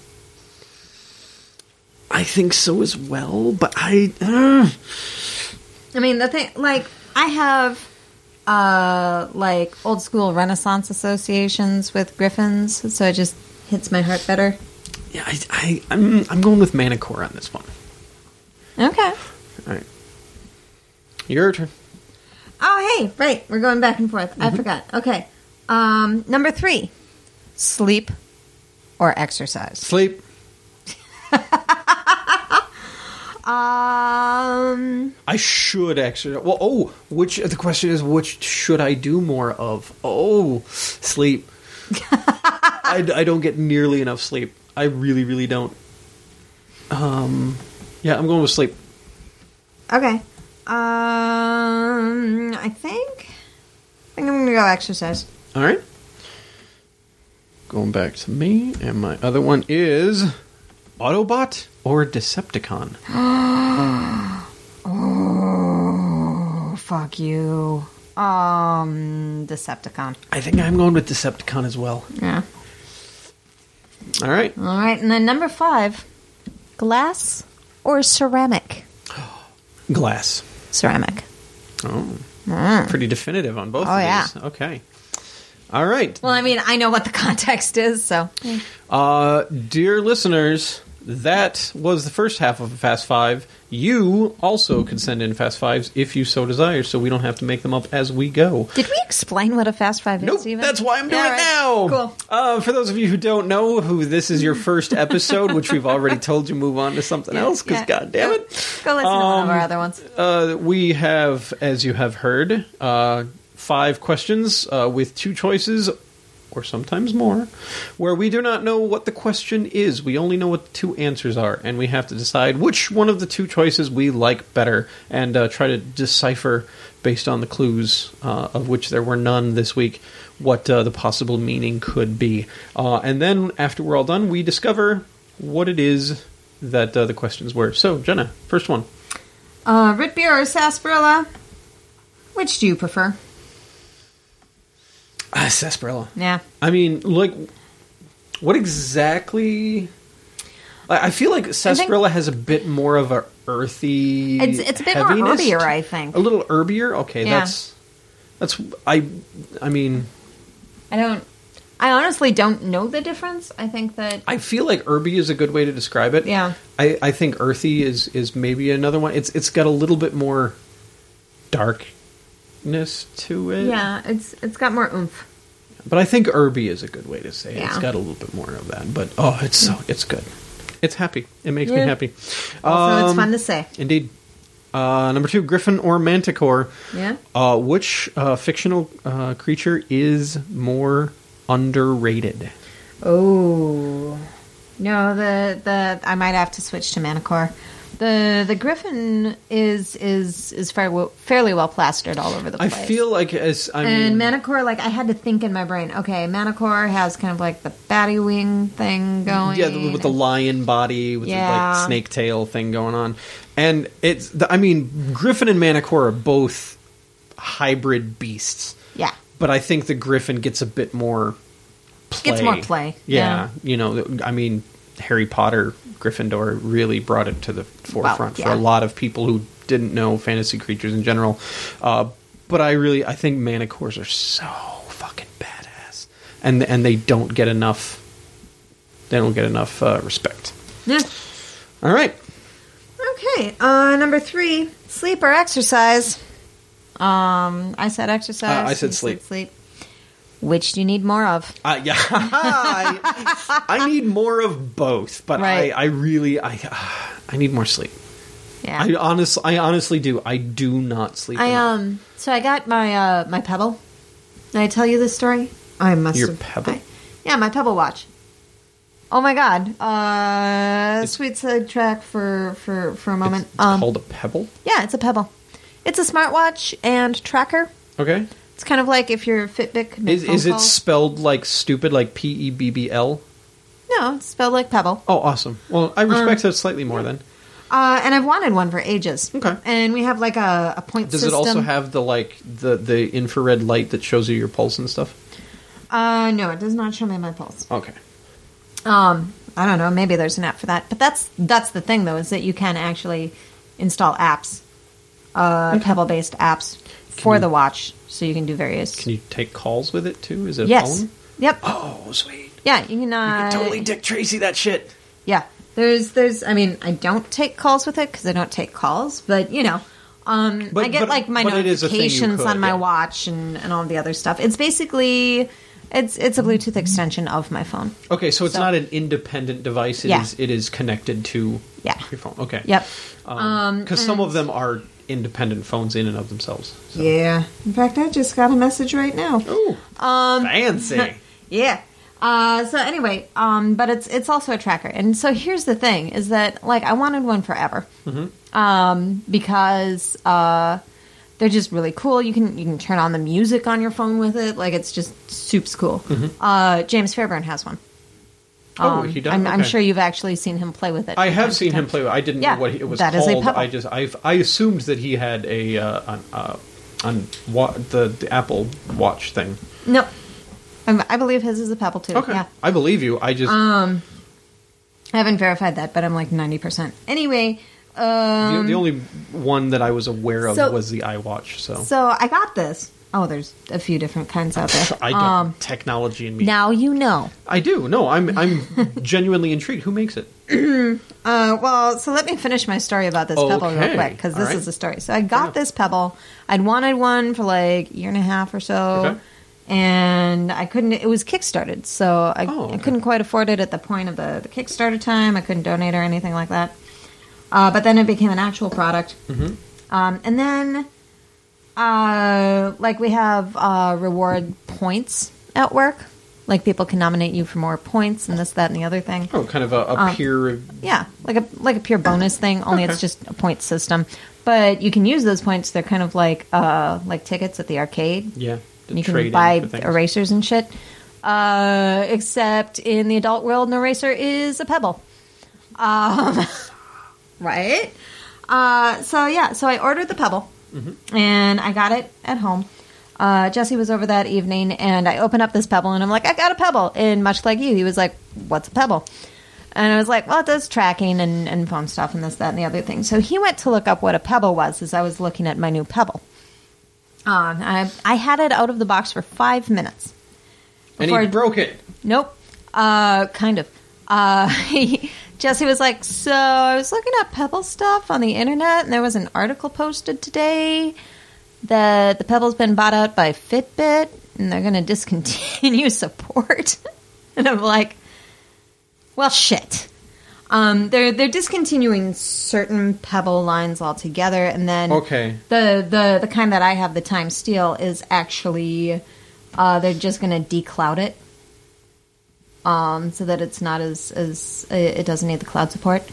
I think so as well, but I. Uh, I mean, the thing, like, I have, uh, like, old school Renaissance associations with Griffins, so it just hits my heart better. yeah, I, I, I'm, I'm going with Manticore on this one. Okay. All right, your turn. Oh, hey, right, we're going back and forth. I forgot. Okay. Um, number three, sleep or exercise? Sleep. Um, I should exercise. Well, oh, which the question is, which should I do more of? Oh, sleep. I, I don't get nearly enough sleep. I really, really don't. Um, yeah, I'm going with sleep. okay. Um, I think, I think I'm gonna go exercise. All right. Going back to me, and my other one is Autobot or Decepticon. Oh, fuck you. Um, Decepticon. I think I'm going with Decepticon as well. Yeah. All right. All right, and then number five, glass or ceramic? Glass. Ceramic. Oh, Mm. pretty definitive on both Oh, of yeah. these. Okay. All right. Well, I mean, I know what the context is, so. Uh, dear listeners, that was the first half of a Fast Five. You also can send in Fast Fives if you so desire, so we don't have to make them up as we go. Did we explain what a Fast Five Nope, is, even? that's why I'm doing Yeah, it right. now. Cool. Uh, for those of you who don't know, who this is your first episode, which we've already told you, move on to something Yeah, else, because yeah. god damn Go- it. Go listen to one of our Um, other ones. Uh, we have, as you have heard, uh, five questions uh, with two choices, or sometimes more, where we do not know what the question is. We only know what the two answers are, and we have to decide which one of the two choices we like better, and uh, try to decipher, based on the clues, uh, of which there were none this week, what uh, the possible meaning could be. Uh, and then, after we're all done, we discover what it is that uh, the questions were. So, Jenna, first one. Uh, root beer or sarsaparilla? Which do you prefer? Ah, sarsaparilla. Yeah. I mean, like, what exactly? I I feel like sarsaparilla has a bit more of a earthy. It's it's a bit more heaviness herbier, to- I think. A little herbier. Okay, Yeah. that's that's I. I mean, I don't. I honestly don't know the difference. I think that. I feel like herby is a good way to describe it. Yeah. I, I think earthy is is maybe another one. It's it's got a little bit more darkness to it. Yeah, it's it's got more oomph. But I think herby is a good way to say it. Yeah. It's got a little bit more of that. But oh, it's so it's good. It's happy. It makes me Yeah. happy. Also, it's Um, fun to say. Indeed. Uh, number two, Griffin or Manticore. Yeah. Uh, which uh, fictional uh, creature is more underrated? Oh. No, the the I might have to switch to Manicore. The the Griffin is is is fair, fairly well plastered all over the I place. feel like as I and mean, Manicore, like I had to think in my brain. Okay, Manicore has kind of like the batty wing thing going. yeah, the- with the lion body, with the Yeah. like snake tail thing going on, and it's. The, I mean, Griffin and Manicore are both hybrid beasts, yeah. but I think the Griffin gets a bit more play. Gets more play, Yeah, yeah. you know, I mean, Harry Potter, Gryffindor really brought it to the forefront Well, for a yeah. lot of people who didn't know fantasy creatures in general. Uh, but I really, I think Manicores are so fucking badass, and and they don't get enough. They don't get enough uh, respect. Yeah. All right. Okay. Uh, number three, sleep or exercise. Um, I said exercise. Uh, I said you sleep. Sleep. Which do you need more of? Uh, yeah, I, I need more of both, but Right. I, I really, I, I need more sleep. Yeah. I honest, I honestly do. I do not sleep. I enough. um. So I got my uh my Pebble. Did I tell you this story? I must. Your have, Pebble? I- yeah, my Pebble watch. Oh my god. Uh, It's- sweet sidetrack for for for a moment. It's um, called a Pebble. yeah, it's a Pebble. It's a smartwatch and tracker. Okay. It's kind of like if your Fitbit could make Is phone is it calls. spelled like stupid, like P E B B L? No, it's spelled like Pebble. Oh, awesome. Well, I respect that slightly more then. Uh, and I've wanted one for ages. Okay. And we have like a, a point Does system. it also have the like the the infrared light that shows you your pulse and stuff? Uh, no, it does not show me my pulse. Okay. Um, I don't know. Maybe there's an app for that. But that's that's the thing, though, is that you can actually install apps, uh, Pebble-based apps for you- the watch, so you can do various. Can you take calls with it too? Is it a yes. phone? Yep. Oh, sweet. Yeah, you can. You Uh, can totally Dick Tracy that shit. Yeah. There's there's. I mean, I don't take calls with it because I don't take calls, but you know. Um, But- I get but- like my but it is a thing you notifications could, on my yeah. watch and, and all the other stuff. It's basically it's it's a Bluetooth extension of my phone. Okay, so it's So- not an independent device. It Yeah. is it is connected to Yeah. your phone. Okay. Yep. Because some of them are independent phones in and of themselves. So. Yeah. In fact, I just got a message right now. Ooh, Um, fancy. Yeah. Uh, so anyway, um, but it's it's also a tracker, and so here's the thing: is that like I wanted one forever, um, because uh, they're just really cool. You can you can turn on the music on your phone with it, like it's just soups cool. Uh, James Fairbairn has one. Oh, Um, he does? I'm, I'm Okay. sure you've actually seen him play with it. I from have time to seen him time. play. with I didn't Yeah, know what it was that is a called. Pebble. I just I I assumed that he had a uh, an, uh, on wa- the the Apple Watch thing. No, Um, I believe his is a Pebble too. Okay, Yeah. I believe you. I just Um, I haven't verified that, but I'm like ninety percent. Anyway, um, the, the only one that I was aware of so- was the iWatch. So, so I got this. Oh, there's a few different kinds out there. I don't Um, technology in me. now you know. I do. No, I'm I'm genuinely intrigued. Who makes it? Uh, well, so let me finish my story about this Pebble real Okay. quick, because All this right. is the story. So I got Yeah. this Pebble. I'd wanted one for like a year and a half or so. Okay. And I couldn't, it was Kickstarted, so I, Oh, okay. I couldn't quite afford it at the point of the, the Kickstarter time. I couldn't donate or anything like that. Uh, but then it became an actual product. Mm-hmm. Um, and then, uh, like, we have uh, reward points at work. Like, people can nominate you for more points and this, that, and the other thing. Oh, kind of a, a Um, peer. Yeah, like a like a pure bonus thing. Only Okay. it's just a point system. But you can use those points. They're kind of like uh, like tickets at the arcade. Yeah, to And you trade can in buy for things. erasers and shit. Uh, except in the adult world, an eraser is a pebble. Um, right? Uh, so yeah, so I ordered the pebble, Mm-hmm. and I got it at home. Uh, Jesse was over that evening, and I opened up this pebble, and I'm like, I got a pebble. And much like you, he was like, what's a pebble? And I was like, well, it does tracking and, and phone stuff and this, that, and the other thing. So he went to look up what a pebble was as I was looking at my new pebble. Uh, I, I had it out of the box for five minutes. And Before he I- broke it. Nope. Uh, kind of. Uh, he, Jesse was like, so I was looking at Pebble stuff on the internet, and there was an article posted today that the Pebble's been bought out by Fitbit, and they're going to discontinue support. And I'm like, well, shit. Um, they're they're discontinuing certain Pebble lines altogether, and then Okay. the the the kind that I have, the Time Steel, is actually uh, they're just going to decloud it, um, so that it's not as as it doesn't need the cloud support.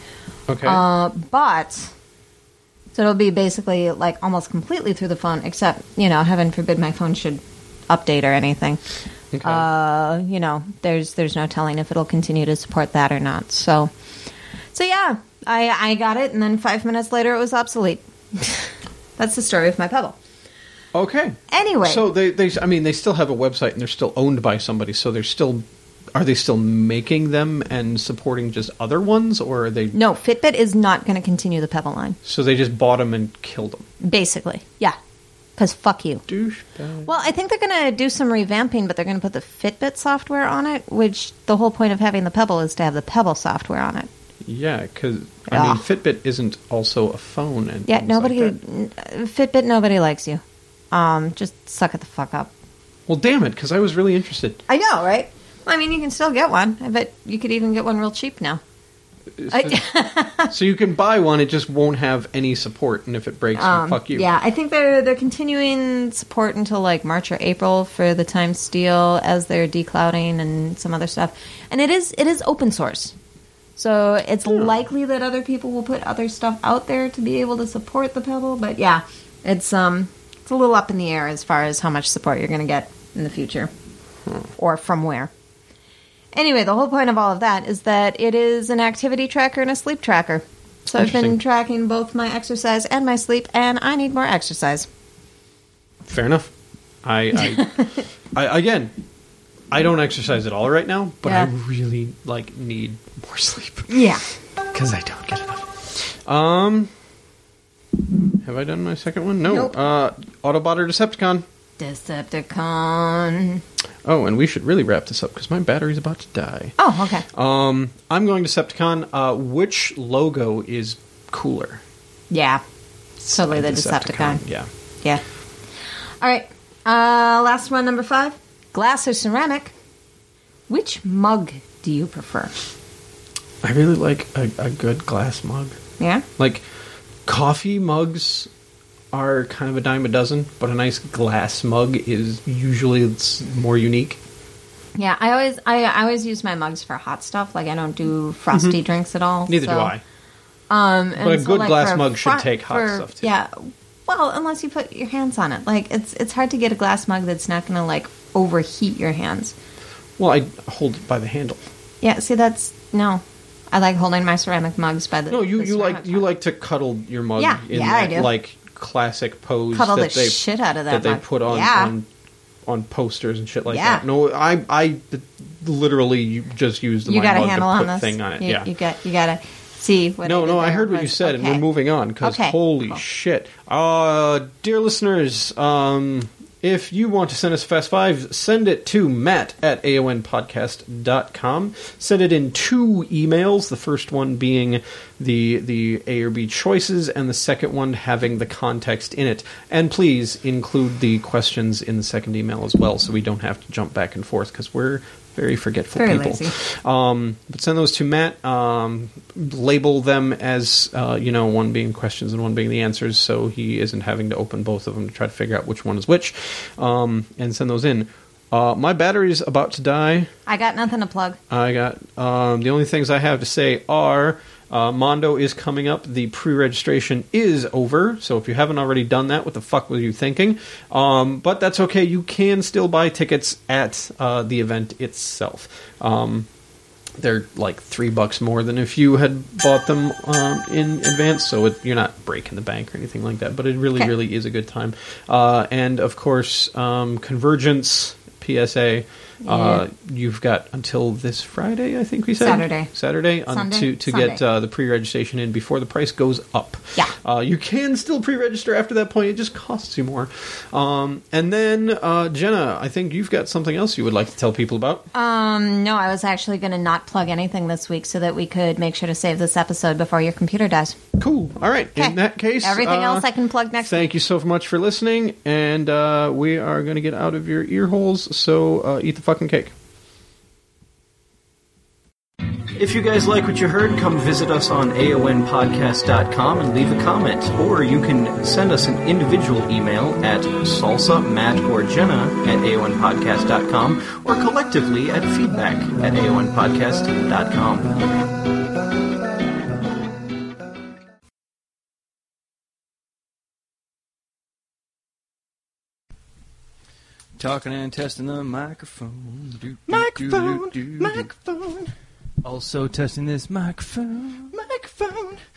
Okay. Uh, but, so it'll be basically like almost completely through the phone, except, you know, heaven forbid my phone should update or anything. Okay. Uh, you know, there's there's no telling if it'll continue to support that or not. So, so yeah, I, I got it, and then five minutes later it was obsolete. That's the story of my Pebble. Okay. Anyway. So they, they, I mean, they still have a website and they're still owned by somebody. So they're still, are they still making them and supporting just other ones, or are they? No, Fitbit is not going to continue the Pebble line. So they just bought them and killed them. Basically, yeah. Because fuck you. Douchebag. Well, I think they're going to do some revamping, but they're going to put the Fitbit software on it, which the whole point of having the Pebble is to have the Pebble software on it. Yeah, because I Ugh. mean, Fitbit isn't also a phone, and Yeah, things nobody, like that. Fitbit, nobody likes you. Um, just suck it the fuck up. Well, damn it, because I was really interested. I know, right? Well, I mean, you can still get one. I bet you could even get one real cheap now. I- So you can buy one; it just won't have any support, and if it breaks, Um, fuck you. Yeah, I think they're they're continuing support until like March or April for the Time Steel as they're declouding and some other stuff. And it is it is open source, so it's likely that other people will put other stuff out there to be able to support the Pebble. But yeah, it's um it's a little up in the air as far as how much support you're going to get in the future, or from where. Anyway, the whole point of all of that is that it is an activity tracker and a sleep tracker. So I've been Interesting. tracking both my exercise and my sleep, and I need more exercise. Fair enough. I, I, I again, I don't exercise at all right now, but I Yeah. really like need more sleep Yeah. because I don't get enough. Um, have I done my second one? No. Nope. Uh, Autobot or Decepticon? Decepticon. Oh, and we should really wrap this up because my battery's about to die. Oh, okay. Um, I'm going Decepticon. Uh, which logo is cooler? Yeah. Totally the Decepticon. Yeah. Yeah. All right. Uh, last one, number five. Glass or ceramic? Which mug do you prefer? I really like a, a good glass mug. Yeah? Like, coffee mugs are kind of a dime a dozen, but a nice glass mug is usually it's more unique. Yeah, I always I, I always use my mugs for hot stuff. Like, I don't do frosty drinks at all. Neither so, do I. Um, But a and so, good like, glass for mug should fro- take hot for- stuff, too. Yeah. Well, unless you put your hands on it. Like, it's it's hard to get a glass mug that's not going to, like, overheat your hands. Well, I hold it by the handle. Yeah, see, that's... No. I like holding my ceramic mugs by the No, you, the you like ceramic you mug. like to cuddle your mug Yeah, in yeah, I that, do. like, classic pose Cuddle that the they shit out of that they mug. put on, Yeah. on on posters and shit like Yeah. that. No, I I literally just used the You my got a mug handle to on put this? thing on it. You, yeah. You got you got to see what No, I did no, I there heard what you was- said, and okay. we're moving on because Okay, holy cool. shit, uh, dear listeners, um, if you want to send us a Fast Five, send it to Matt at A O N podcast dot com. Send it in two emails. The first one being the the A or B choices, and the second one having the context in it. And please include the questions in the second email as well, so we don't have to jump back and forth because we're very forgetful Very people. lazy. Um, but send those to Matt. Um, label them as, uh, you know, one being questions and one being the answers, so he isn't having to open both of them to try to figure out which one is which. Um, and send those in. Uh, my battery's about to die. I got nothing to plug. I got um, the only things I have to say are uh, Mondo is coming up. The pre-registration is over, so if you haven't already done that, what the fuck were you thinking? Um, but that's okay. You can still buy tickets at uh, the event itself. Um, they're like three bucks more than if you had bought them um, in advance, so it, you're not breaking the bank or anything like that. But it really, Okay. really is a good time. Uh, and of course, um, Convergence P S A. Uh, you've got until this Friday, I think we said Saturday. Saturday um, Sunday? to to Sunday. get uh, the pre-registration in before the price goes up. Yeah. uh, you can still pre-register after that point. It just costs you more. Um, and then uh, Jenna, I think you've got something else you would like to tell people about. Um, no, I was actually going to not plug anything this week so that we could make sure to save this episode before your computer dies. Cool. All right. Okay. In that case, Everything uh, else I can plug next Thank week. you so much for listening, and uh, we are going to get out of your ear holes. So uh, eat the fucking cake. If you guys like what you heard, come visit us on A O N podcast dot com and leave a comment. Or you can send us an individual email at salsa, Matt, or Jenna at A O N podcast dot com, or collectively at feedback at A O N podcast dot com. talking and testing the microphone. Do, do, Microphone, do, do, do, do. microphone, Also testing this microphone. microphone.